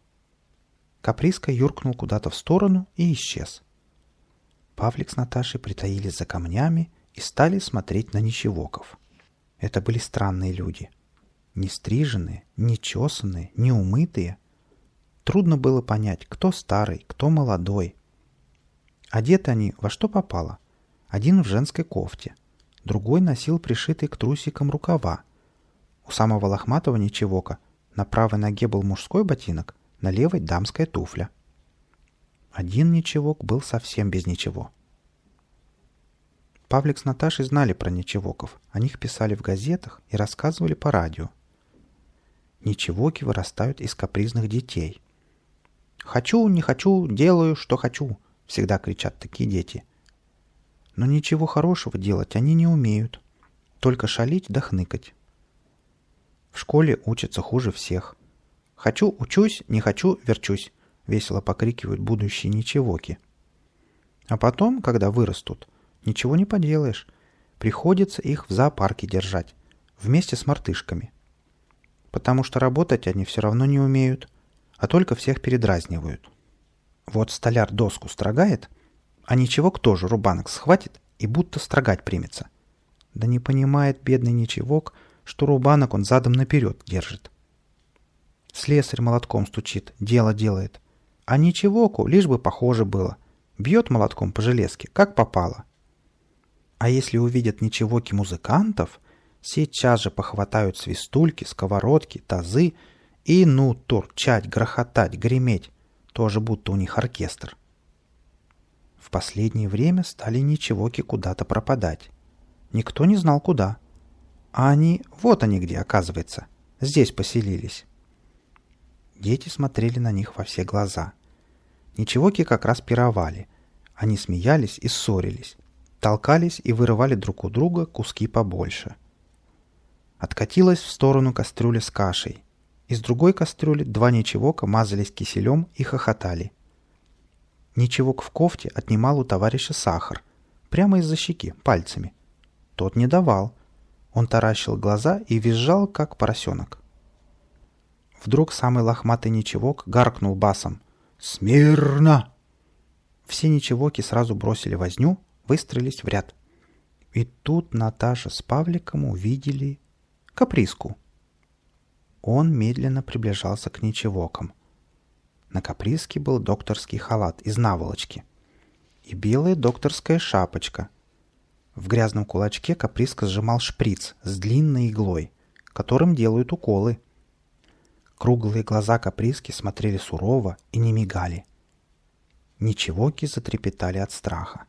Каприска юркнул куда-то в сторону и исчез. Павлик с Наташей притаились за камнями и стали смотреть на ничевоков. Это были странные люди. Не стриженные, не чесанные, не умытые. Трудно было понять, кто старый, кто молодой. Одеты они во что попало. Один в женской кофте, другой носил пришитые к трусикам рукава. У самого лохматого ничевока на правой ноге был мужской ботинок, на левой дамская туфля. Один ничевок был совсем без ничего. Павлик с Наташей знали про ничевоков, о них писали в газетах и рассказывали по радио. Ничевоки вырастают из капризных детей. «Хочу, не хочу, делаю, что хочу», — всегда кричат такие дети. Но ничего хорошего делать они не умеют, только шалить да хныкать. В школе учатся хуже всех. «Хочу — учусь, не хочу — верчусь», — весело покрикивают будущие ничевоки. А потом, когда вырастут, ничего не поделаешь, приходится их в зоопарке держать, вместе с мартышками. Потому что работать они все равно не умеют, а только всех передразнивают. Вот столяр доску строгает, а ничевок тоже рубанок схватит и будто строгать примется. Да не понимает бедный ничевок, что рубанок он задом наперед держит. Слесарь молотком стучит, дело делает. А ничевоку лишь бы похоже было. Бьет молотком по железке, как попало. А если увидят ничевоки музыкантов, сейчас же похватают свистульки, сковородки, тазы и ну турчать, грохотать, греметь, тоже будто у них оркестр. В последнее время стали ничевоки куда-то пропадать. Никто не знал куда. А они, вот они где, оказывается, здесь поселились. Дети смотрели на них во все глаза. Ничевоки как раз пировали. Они смеялись и ссорились, толкались и вырывали друг у друга куски побольше. Откатилась в сторону кастрюля с кашей. Из другой кастрюли два ничевока мазались киселем и хохотали. Ничевок в кофте отнимал у товарища сахар, прямо из-за щеки, пальцами. Тот не давал. Он таращил глаза и визжал, как поросенок. Вдруг самый лохматый ничевок гаркнул басом: «Смирно!» Все ничевоки сразу бросили возню, выстроились в ряд. И тут Наташа с Павликом увидели Каприску. Он медленно приближался к ничевокам. На Каприске был докторский халат из наволочки и белая докторская шапочка. В грязном кулачке Каприска сжимал шприц с длинной иглой, которым делают уколы. Круглые глаза Каприски смотрели сурово и не мигали. Ничевоки затрепетали от страха.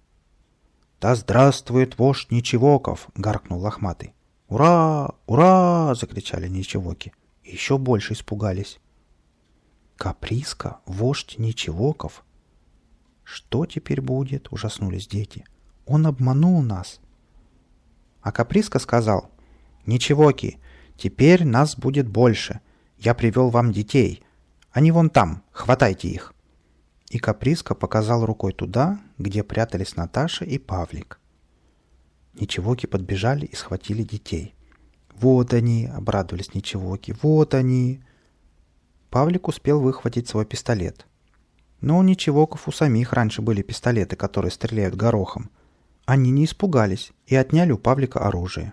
«Да здравствует вождь Ничевоков!» — гаркнул лохматый. «Ура! Ура!» — закричали Ничевоки. И еще больше испугались. «Каприска, вождь Ничевоков! Что теперь будет?» — ужаснулись дети. «Он обманул нас!» А Каприска сказал: «Ничевоки, теперь нас будет больше. Я привел вам детей. Они вон там, хватайте их!» И Каприска показал рукой туда, где прятались Наташа и Павлик. Ничевоки подбежали и схватили детей. «Вот они!» — обрадовались Ничевоки. «Вот они!» Павлик успел выхватить свой пистолет. Но у Ничевоков у самих раньше были пистолеты, которые стреляют горохом. Они не испугались и отняли у Павлика оружие.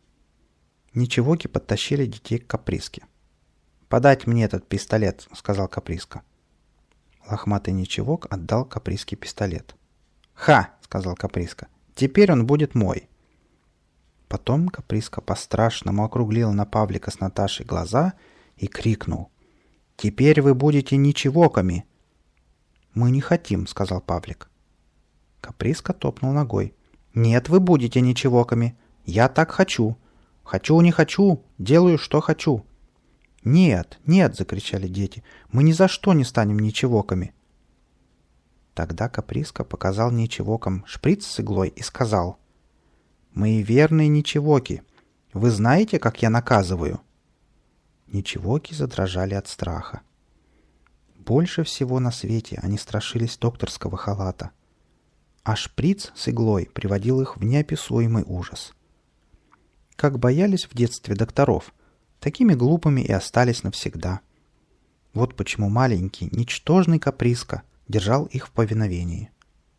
Ничевоки подтащили детей к Каприске. «Подать мне этот пистолет», — сказал Каприска. Лохматый Ничевок отдал Каприске пистолет. «Ха!» — сказал Каприска. «Теперь он будет мой». Потом Каприска по-страшному округлил на Павлика с Наташей глаза и крикнул: «Теперь вы будете ничевоками!» «Мы не хотим», — сказал Павлик. Каприска топнул ногой. «Нет, вы будете ничевоками. Я так хочу. Хочу, не хочу, делаю, что хочу». «Нет, нет!» — закричали дети. «Мы ни за что не станем ничевоками!» Тогда Каприска показал ничевокам шприц с иглой и сказал: «Мои верные ничевоки, вы знаете, как я наказываю?» Ничевоки задрожали от страха. Больше всего на свете они страшились докторского халата, а шприц с иглой приводил их в неописуемый ужас. Как боялись в детстве докторов, такими глупыми и остались навсегда. Вот почему маленький, ничтожный Каприска держал их в повиновении.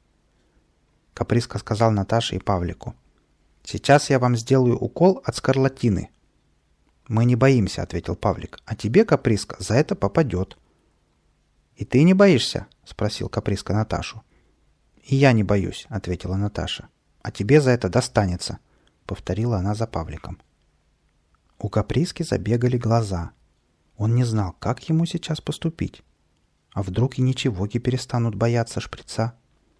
Каприска сказал Наташе и Павлику: «Сейчас я вам сделаю укол от скарлатины». «Мы не боимся», — ответил Павлик. «А тебе, Каприска, за это попадет». «И ты не боишься?» — спросил Каприска Наташу. «И я не боюсь», — ответила Наташа. «А тебе за это достанется», — повторила она за Павликом. У Каприски забегали глаза. Он не знал, как ему сейчас поступить. А вдруг и ничевоки перестанут бояться шприца?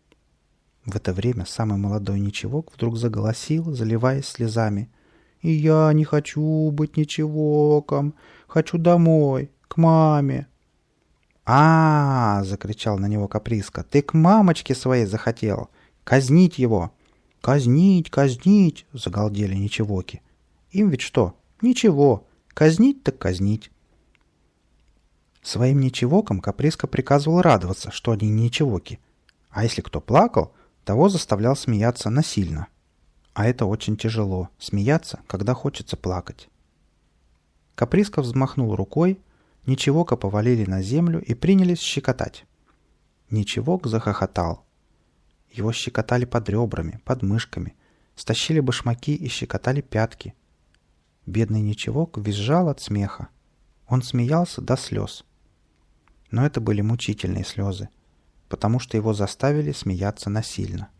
В это время самый молодой ничевок вдруг заголосил, заливаясь слезами: «И я не хочу быть ничевоком. Хочу домой, к маме». «А-а-а!» — закричал на него Каприска. «Ты к мамочке своей захотел! Казнить его!» «Казнить, казнить!» — загалдели ничевоки. «Им ведь что? Ничего. Казнить так казнить». Своим ничевокам Каприска приказывал радоваться, что они не ничевоки. А если кто плакал, того заставлял смеяться насильно. А это очень тяжело — смеяться, когда хочется плакать. Каприска взмахнул рукой, ничевока повалили на землю и принялись щекотать. Ничевок захохотал. Его щекотали под ребрами, под мышками, стащили башмаки и щекотали пятки. Бедный ничевок визжал от смеха. Он смеялся до слез. Но это были мучительные слезы, потому что его заставили смеяться насильно.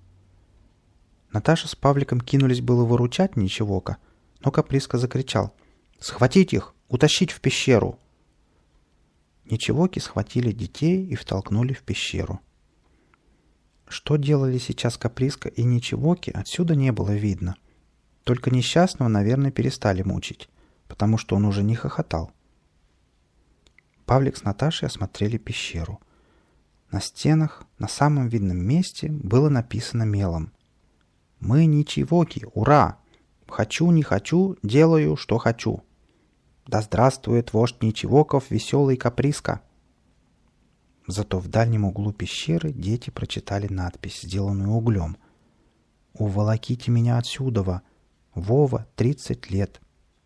Наташа с Павликом кинулись было выручать ничевока, но Каприска закричал: «Схватить их! Утащить в пещеру!» Ничевоки схватили детей и втолкнули в пещеру. Что делали сейчас Каприска и ничевоки, отсюда не было видно. Только несчастного, наверное, перестали мучить, потому что он уже не хохотал. Павлик с Наташей осмотрели пещеру. На стенах, на самом видном месте, было написано мелом: «Мы ничевоки, ура! Хочу, не хочу, делаю, что хочу. Да здравствует вождь ничевоков, веселый Каприска!» Зато в дальнем углу пещеры дети прочитали надпись, сделанную углем: «Уволоките меня отсюда, Вова, тридцать лет».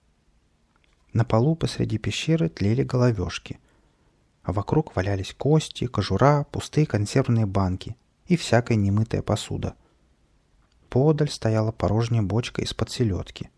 На полу посреди пещеры тлели головешки, а вокруг валялись кости, кожура, пустые консервные банки и всякая немытая посуда. Поодаль стояла порожняя бочка из-под селедки.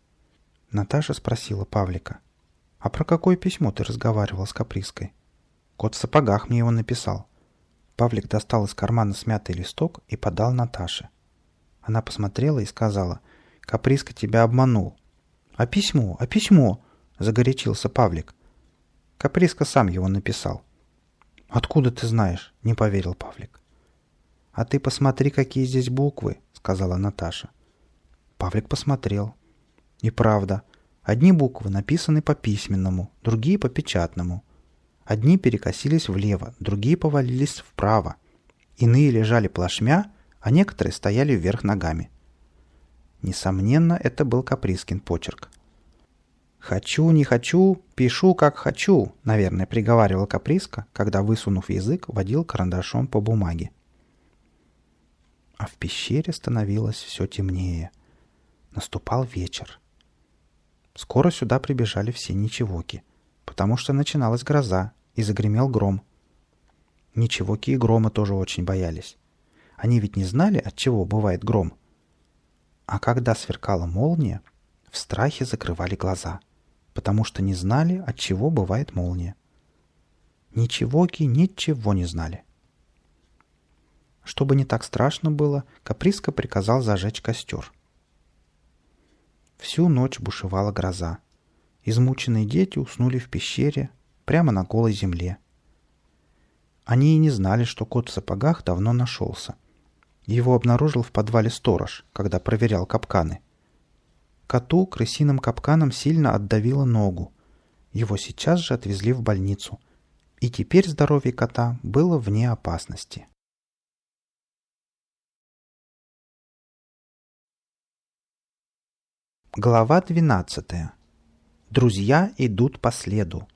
Наташа спросила Павлика: «А про какое письмо ты разговаривал с Каприской?» Кот в сапогах мне его написал». Павлик достал из кармана смятый листок и подал Наташе. Она посмотрела и сказала: «Каприска тебя обманул». «А письмо? А письмо?» — загорячился Павлик. «Каприска сам его написал». «Откуда ты знаешь?» — не поверил Павлик. «А ты посмотри, какие здесь буквы», — сказала Наташа. Павлик посмотрел. И правда, одни буквы написаны по письменному, другие по печатному. Одни перекосились влево, другие повалились вправо. Иные лежали плашмя, а некоторые стояли вверх ногами. Несомненно, это был Каприскин почерк. «Хочу, не хочу, пишу, как хочу», — наверное, приговаривал Каприска, когда, высунув язык, водил карандашом по бумаге. А в пещере становилось все темнее. Наступал вечер. Скоро сюда прибежали все ничевоки, потому что начиналась гроза, и загремел гром. Ничевоки и грома тоже очень боялись. Они ведь не знали, от чего бывает гром. А когда сверкала молния, в страхе закрывали глаза, потому что не знали, от чего бывает молния. Ничевоки ничего не знали. Чтобы не так страшно было, Каприска приказал зажечь костер. Всю ночь бушевала гроза. Измученные дети уснули в пещере, прямо на голой земле. Они и не знали, что кот в сапогах давно нашелся. Его обнаружил в подвале сторож, когда проверял капканы. Коту крысиным капканом сильно отдавило ногу. Его сейчас же отвезли в больницу. И теперь здоровье кота было вне опасности. Глава двенадцатая. Друзья идут по следу.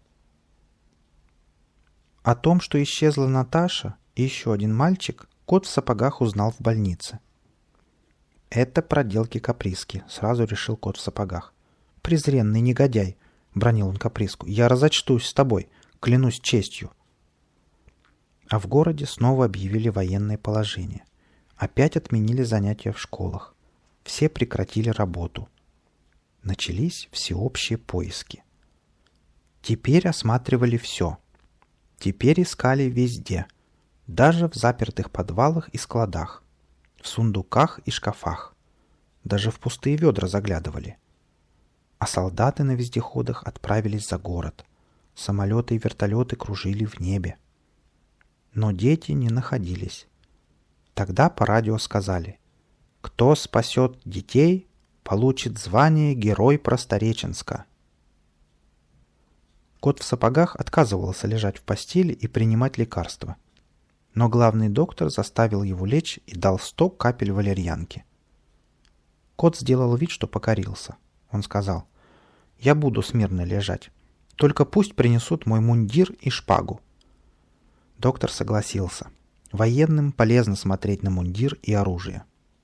О том, что исчезла Наташа и еще один мальчик, кот в сапогах узнал в больнице. «Это проделки Каприски», — сразу решил кот в сапогах. «Презренный негодяй», — бранил он Каприску, — «я разочтусь с тобой, клянусь честью». А в городе снова объявили военное положение. Опять отменили занятия в школах. Все прекратили работу. Начались всеобщие поиски. Теперь осматривали все. Теперь искали везде, даже в запертых подвалах и складах, в сундуках и шкафах. Даже в пустые ведра заглядывали. А солдаты на вездеходах отправились за город. Самолеты и вертолеты кружили в небе. Но дети не находились. Тогда по радио сказали: «Кто спасет детей, получит звание Герой Простореченска». Кот в сапогах отказывался лежать в постели и принимать лекарства. Но главный доктор заставил его лечь и дал сто капель валерьянки. Кот сделал вид, что покорился. Он сказал: «Я буду смирно лежать. Только пусть принесут мой мундир и шпагу». Доктор согласился. Военным полезно смотреть на мундир и оружие.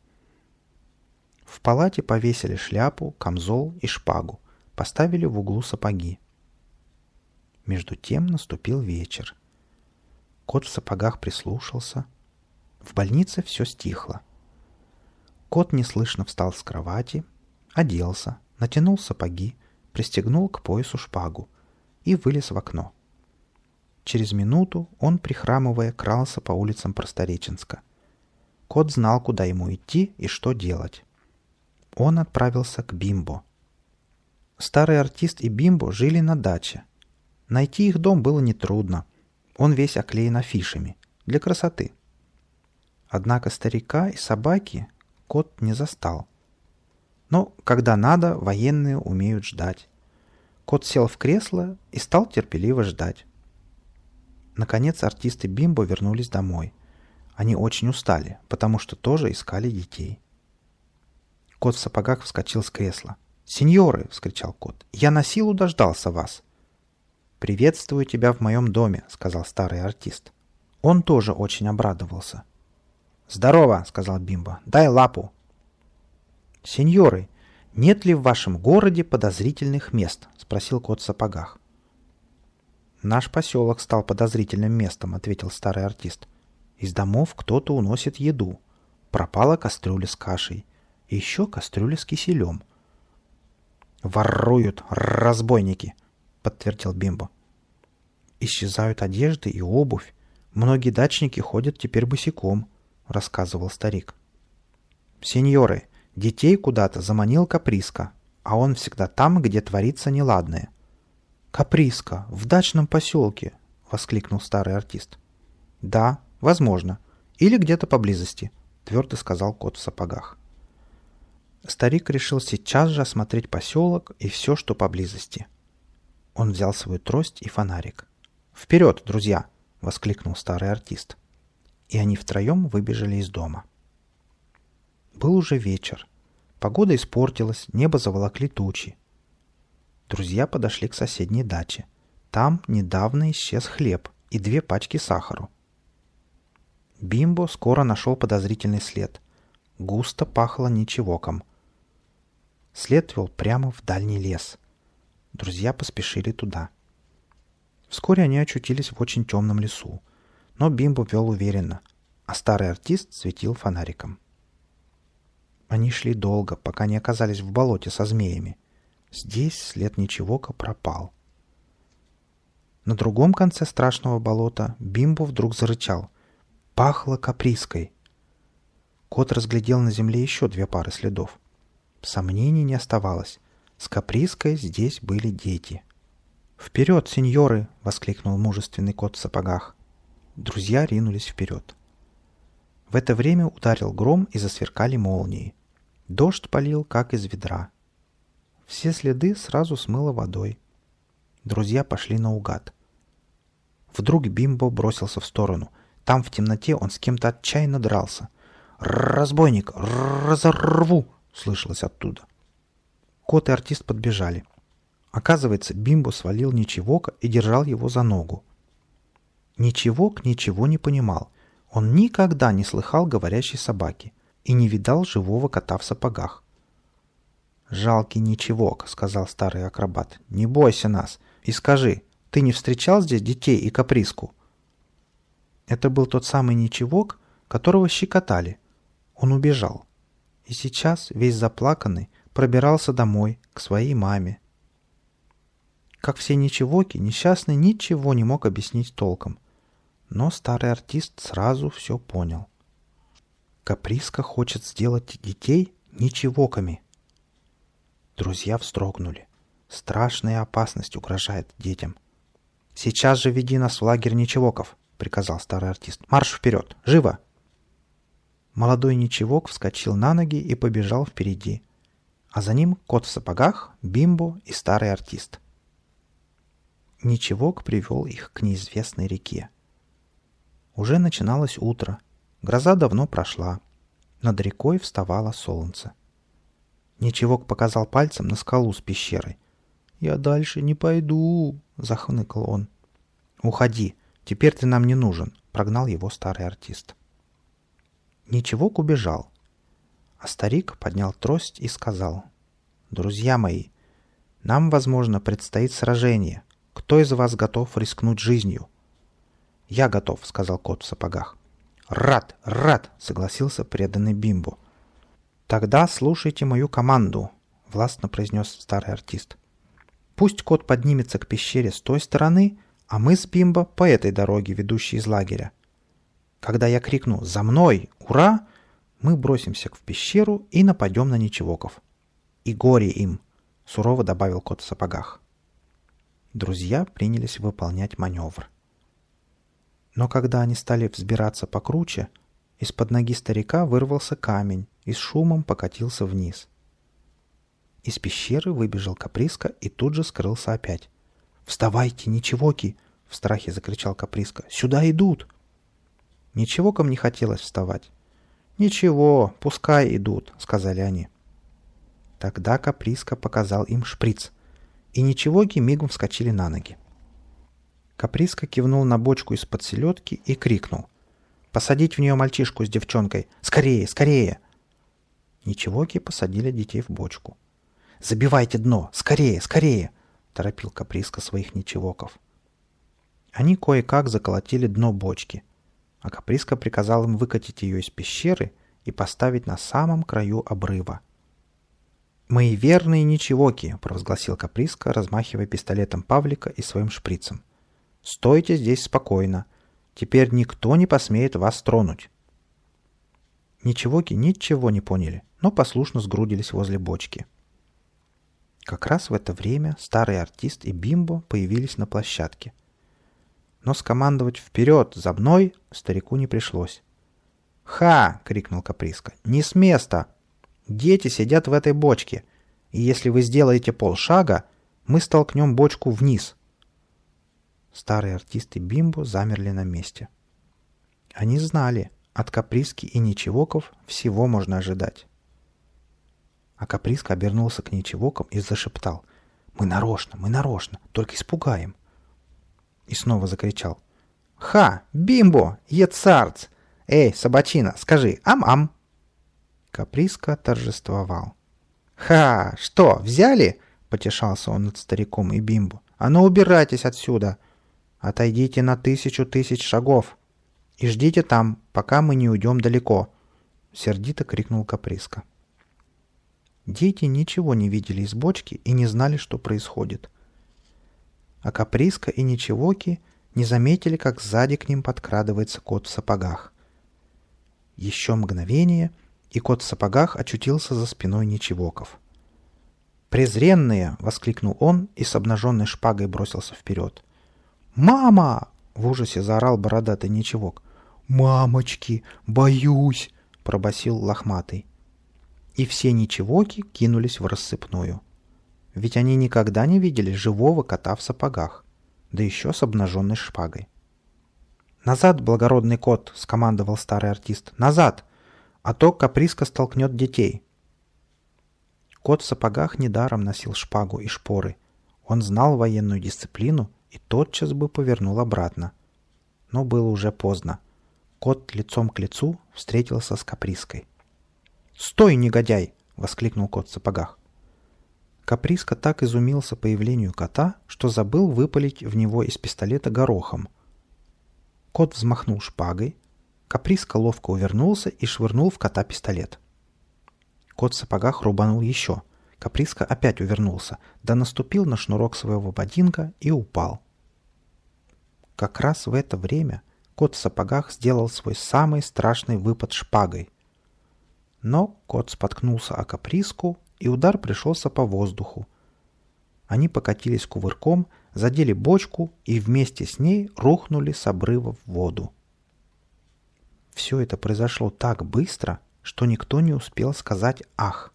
В палате повесили шляпу, камзол и шпагу, поставили в углу сапоги. Между тем наступил вечер. Кот в сапогах прислушался. В больнице все стихло. Кот неслышно встал с кровати, оделся, натянул сапоги, пристегнул к поясу шпагу и вылез в окно. Через минуту он, прихрамывая, крался по улицам Простореченска. Кот знал, куда ему идти и что делать. Он отправился к Бимбо. Старый артист и Бимбо жили на даче. Найти их дом было нетрудно. Он весь оклеен афишами. Для красоты. Однако старика и собаки кот не застал. Но, когда надо, военные умеют ждать. Кот сел в кресло и стал терпеливо ждать. Наконец артисты Бимбо вернулись домой. Они очень устали, потому что тоже искали детей. Кот в сапогах вскочил с кресла. «Сеньоры!» — вскричал кот. «Я на силу дождался вас!» «Приветствую тебя в моем доме», — сказал старый артист. Он тоже очень обрадовался. «Здорово», — сказал Бимбо. «Дай лапу». «Сеньоры, нет ли в вашем городе подозрительных мест?» — спросил кот в сапогах. «Наш поселок стал подозрительным местом», — ответил старый артист. «Из домов кто-то уносит еду. Пропала кастрюля с кашей. И еще кастрюля с киселем». «Воруют, разбойники», — подтвердил Бимбо. Исчезают одежды и обувь. Многие дачники ходят теперь босиком, рассказывал старик. Сеньоры, детей куда-то заманил Каприска, а он всегда там, где творится неладное. Каприска, в дачном поселке, воскликнул старый артист. Да, возможно. Или где-то поблизости, твердо сказал кот в сапогах. Старик решил сейчас же осмотреть поселок и все, что поблизости. Он взял свою трость и фонарик. «Вперед, друзья!» — воскликнул старый артист. И они втроем выбежали из дома. Был уже вечер. Погода испортилась, небо заволокли тучи. Друзья подошли к соседней даче. Там недавно исчез хлеб и две пачки сахару. Бимбо скоро нашел подозрительный след. Густо пахло ничевоком. След вел прямо в дальний лес. Друзья поспешили туда. Вскоре они очутились в очень темном лесу, но Бимбо вел уверенно, а старый артист светил фонариком. Они шли долго, пока не оказались в болоте со змеями. Здесь след ничевока пропал. На другом конце страшного болота Бимбо вдруг зарычал. Пахло каприской. Кот разглядел на земле еще две пары следов. Сомнений не оставалось. С каприской здесь были дети. «Вперед, сеньоры!» — воскликнул мужественный кот в сапогах. Друзья ринулись вперед. В это время ударил гром и засверкали молнии. Дождь полил, как из ведра. Все следы сразу смыло водой. Друзья пошли наугад. Вдруг Бимбо бросился в сторону. Там в темноте он с кем-то отчаянно дрался. «Разбойник! Разорву!» — слышалось оттуда. Кот и артист подбежали. Оказывается, Бимбо свалил Ничевока и держал его за ногу. Ничевок ничего не понимал. Он никогда не слыхал говорящей собаки и не видал живого кота в сапогах. «Жалкий Ничевок», — сказал старый акробат, — «не бойся нас и скажи, ты не встречал здесь детей и каприску?» Это был тот самый Ничевок, которого щекотали. Он убежал. И сейчас, весь заплаканный, пробирался домой, к своей маме. Как все ничевоки, несчастный ничего не мог объяснить толком. Но старый артист сразу все понял. Каприска хочет сделать детей ничевоками. Друзья вздрогнули. Страшная опасность угрожает детям. «Сейчас же веди нас в лагерь ничевоков», — приказал старый артист. «Марш вперед! Живо!» Молодой ничевок вскочил на ноги и побежал впереди. А за ним кот в сапогах, Бимбо и старый артист. Ничевок привел их к неизвестной реке. Уже начиналось утро. Гроза давно прошла. Над рекой вставало солнце. Ничевок показал пальцем на скалу с пещерой. «Я дальше не пойду», — захныкал он. «Уходи, теперь ты нам не нужен», — прогнал его старый артист. Ничевок убежал. А старик поднял трость и сказал: «Друзья мои, нам, возможно, предстоит сражение. Кто из вас готов рискнуть жизнью?» «Я готов», — сказал кот в сапогах. «Рад, рад», — согласился преданный Бимбо. «Тогда слушайте мою команду», — властно произнес старый артист. «Пусть кот поднимется к пещере с той стороны, а мы с Бимбо по этой дороге, ведущей из лагеря. Когда я крикну «За мной! Ура!», мы бросимся в пещеру и нападем на ничевоков. И горе им!» — сурово добавил кот в сапогах. Друзья принялись выполнять маневр. Но когда они стали взбираться покруче, из-под ноги старика вырвался камень и с шумом покатился вниз. Из пещеры выбежал Каприска и тут же скрылся опять. «Вставайте, ничевоки!» — в страхе закричал Каприска. «Сюда идут!» Ничевокам не хотелось вставать. «Ничего, пускай идут», — сказали они. Тогда Каприска показал им шприц, и ничевоки мигом вскочили на ноги. Каприска кивнул на бочку из-под селедки и крикнул: «Посадить в нее мальчишку с девчонкой! Скорее, скорее!» Ничевоки посадили детей в бочку. «Забивайте дно! Скорее, скорее!» — торопил Каприска своих ничевоков. Они кое-как заколотили дно бочки, а Каприска приказал им выкатить ее из пещеры и поставить на самом краю обрыва. «Мои верные ничевоки!» — провозгласил Каприска, размахивая пистолетом Павлика и своим шприцем. Стойте здесь спокойно. Теперь никто не посмеет вас тронуть». Ничегоки ничего не поняли, но послушно сгрудились возле бочки. Как раз в это время старый артист и Бимбо появились на площадке. Но скомандовать «Вперед! За мной!» старику не пришлось. «Ха!» — крикнул Каприска. «Не с места! Дети сидят в этой бочке, и если вы сделаете полшага, мы столкнем бочку вниз». Старый артист и Бимбо замерли на месте. Они знали, от Каприски и Ничевоков всего можно ожидать. А Каприска обернулся к Ничевокам и зашептал: «Мы нарочно, мы нарочно, только испугаем». И снова закричал: «Ха! Бимбо! Ецарц! Эй, собачина, скажи ам-ам!» Каприска торжествовал. «Ха! Что, взяли?» — потешался он над стариком и Бимбо. «А ну убирайтесь отсюда! Отойдите на тысячу тысяч шагов и ждите там, пока мы не уйдем далеко!» — сердито крикнул Каприска. Дети ничего не видели из бочки и не знали, что происходит. А Каприска и Ничевоки не заметили, как сзади к ним подкрадывается кот в сапогах. Еще мгновение, и кот в сапогах очутился за спиной Ничевоков. «Презренные!» — воскликнул он и с обнаженной шпагой бросился вперед. «Мама!» — в ужасе заорал бородатый Ничевок. «Мамочки, боюсь!» — пробасил лохматый. И все Ничевоки кинулись в рассыпную. Ведь они никогда не видели живого кота в сапогах, да еще с обнаженной шпагой. «Назад, благородный кот!» — скомандовал старый артист. «Назад! А то Каприска столкнет детей!» Кот в сапогах недаром носил шпагу и шпоры. Он знал военную дисциплину и тотчас бы повернул обратно. Но было уже поздно. Кот лицом к лицу встретился с Каприской. «Стой, негодяй!» — воскликнул кот в сапогах. Каприска так изумился появлению кота, что забыл выпалить в него из пистолета горохом. Кот взмахнул шпагой, Каприска ловко увернулся и швырнул в кота пистолет. Кот в сапогах рубанул еще. Каприска опять увернулся, да наступил на шнурок своего ботинка и упал. Как раз в это время кот в сапогах сделал свой самый страшный выпад шпагой. Но кот споткнулся о Каприску, и удар пришелся по воздуху. Они покатились кувырком, задели бочку и вместе с ней рухнули с обрыва в воду. Все это произошло так быстро, что никто не успел сказать «ах».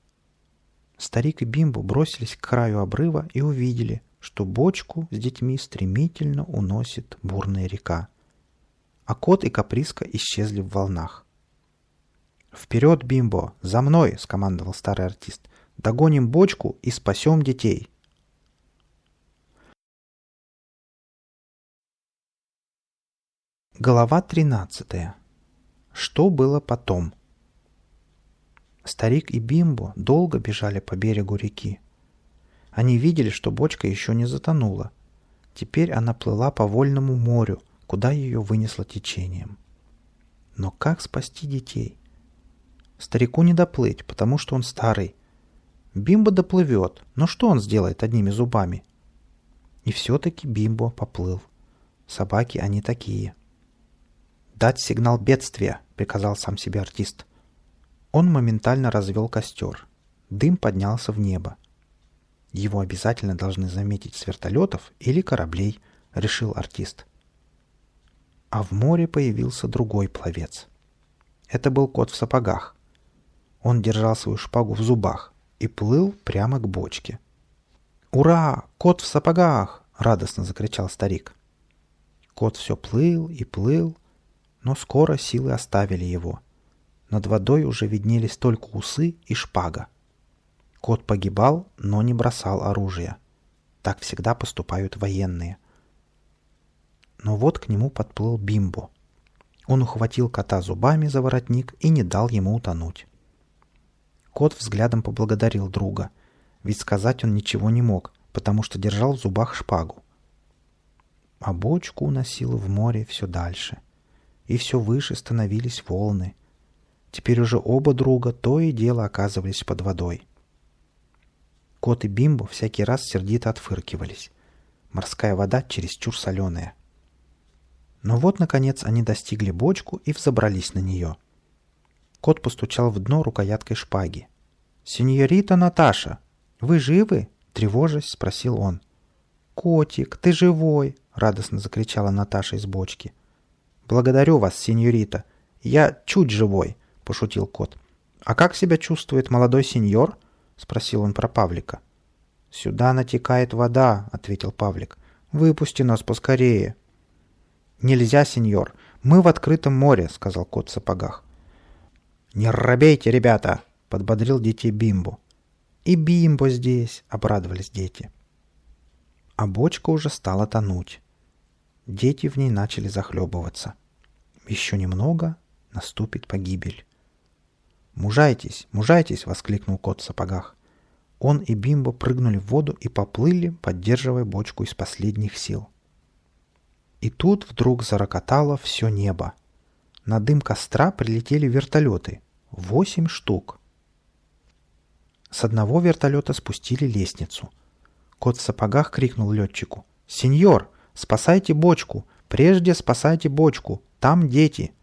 Старик и Бимбо бросились к краю обрыва и увидели, что бочку с детьми стремительно уносит бурная река. А кот и Каприска исчезли в волнах. «Вперед, Бимбо! За мной!» — скомандовал старый артист. «Догоним бочку и спасем детей!» Глава тринадцатая. Что было потом? Старик и Бимбо долго бежали по берегу реки. Они видели, что бочка еще не затонула. Теперь она плыла по вольному морю, куда ее вынесло течением. Но как спасти детей? Старику не доплыть, потому что он старый. Бимбо доплывет, но что он сделает одними зубами? И все-таки Бимбо поплыл. Собаки они такие. «Дать сигнал бедствия», — приказал сам себе артист. Он моментально развел костер. Дым поднялся в небо. Его обязательно должны заметить с вертолетов или кораблей, решил артист. А в море появился другой пловец. Это был кот в сапогах. Он держал свою шпагу в зубах и плыл прямо к бочке. «Ура! Кот в сапогах!» — радостно закричал старик. Кот все плыл и плыл, но скоро силы оставили его. Над водой уже виднелись только усы и шпага. Кот погибал, но не бросал оружие. Так всегда поступают военные. Но вот к нему подплыл Бимбо. Он ухватил кота зубами за воротник и не дал ему утонуть. Кот взглядом поблагодарил друга, ведь сказать он ничего не мог, потому что держал в зубах шпагу. А бочку уносило в море все дальше, и все выше становились волны. Теперь уже оба друга то и дело оказывались под водой. Кот и Бимбо всякий раз сердито отфыркивались. Морская вода чересчур соленая. Но вот, наконец, они достигли бочку и взобрались на нее. Кот постучал в дно рукояткой шпаги. «Сеньорита Наташа, вы живы?» — тревожась, спросил он. «Котик, ты живой!» — радостно закричала Наташа из бочки. «Благодарю вас, сеньорита. Я чуть живой», — пошутил кот. «А как себя чувствует молодой сеньор?» — спросил он про Павлика. «Сюда натекает вода», — ответил Павлик. «Выпусти нас поскорее». «Нельзя, сеньор. Мы в открытом море», — сказал кот в сапогах. «Не робейте, ребята!» — подбодрил детей Бимбо. «И Бимбо здесь!» — обрадовались дети. А бочка уже стала тонуть. Дети в ней начали захлебываться. Еще немного — наступит погибель. «Мужайтесь, мужайтесь!» — воскликнул кот в сапогах. Он и Бимбо прыгнули в воду и поплыли, поддерживая бочку из последних сил. И тут вдруг зарокотало все небо. На дым костра прилетели вертолеты. Восемь штук. С одного вертолета спустили лестницу. Кот в сапогах крикнул летчику: «Сеньор, спасайте бочку! Прежде спасайте бочку! Там дети!»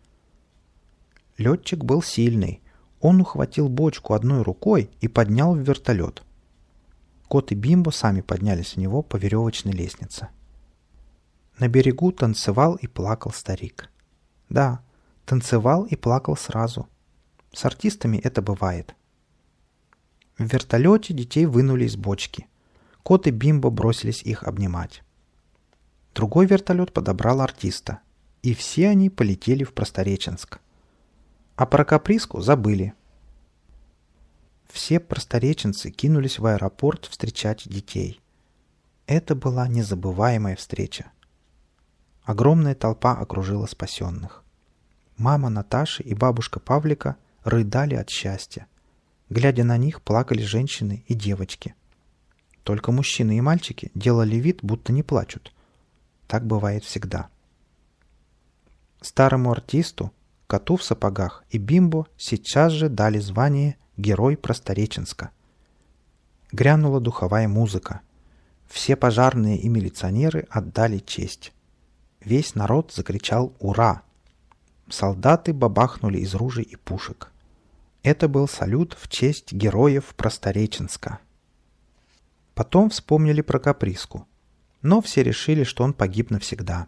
Летчик был сильный. Он ухватил бочку одной рукой и поднял в вертолет. Кот и Бимбо сами поднялись в него по веревочной лестнице. На берегу танцевал и плакал старик. Да, танцевал и плакал сразу. С артистами это бывает. В вертолете детей вынули из бочки. Кот и Бимбо бросились их обнимать. Другой вертолет подобрал артиста. И все они полетели в Простореченск. А про Каприску забыли. Все простореченцы кинулись в аэропорт встречать детей. Это была незабываемая встреча. Огромная толпа окружила спасенных. Мама Наташи и бабушка Павлика рыдали от счастья. Глядя на них, плакали женщины и девочки. Только мужчины и мальчики делали вид, будто не плачут. Так бывает всегда. Старому артисту, коту в сапогах и Бимбо сейчас же дали звание «Герой Простореченска». Грянула духовая музыка. Все пожарные и милиционеры отдали честь. Весь народ закричал «Ура!». Солдаты бабахнули из ружей и пушек. Это был салют в честь героев Простореченска. Потом вспомнили про Каприску, но все решили, что он погиб навсегда.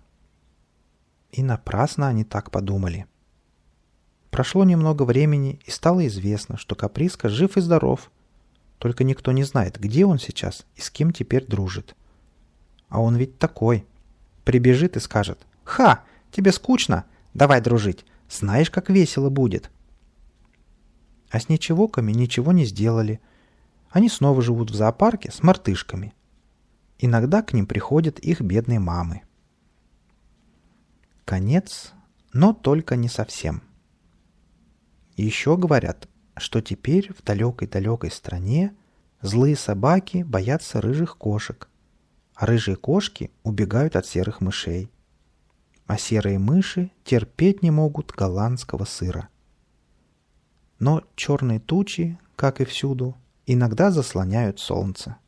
И напрасно они так подумали. Прошло немного времени, и стало известно, что Каприска жив и здоров. Только никто не знает, где он сейчас и с кем теперь дружит. А он ведь такой. Прибежит и скажет: «Ха! Тебе скучно? Давай дружить. Знаешь, как весело будет». А с ничегоками ничего не сделали. Они снова живут в зоопарке с мартышками. Иногда к ним приходят их бедные мамы. Конец, но только не совсем. Еще говорят, что теперь в далекой-далекой стране злые собаки боятся рыжих кошек, а рыжие кошки убегают от серых мышей, а серые мыши терпеть не могут голландского сыра. Но черные тучи, как и всюду, иногда заслоняют солнце.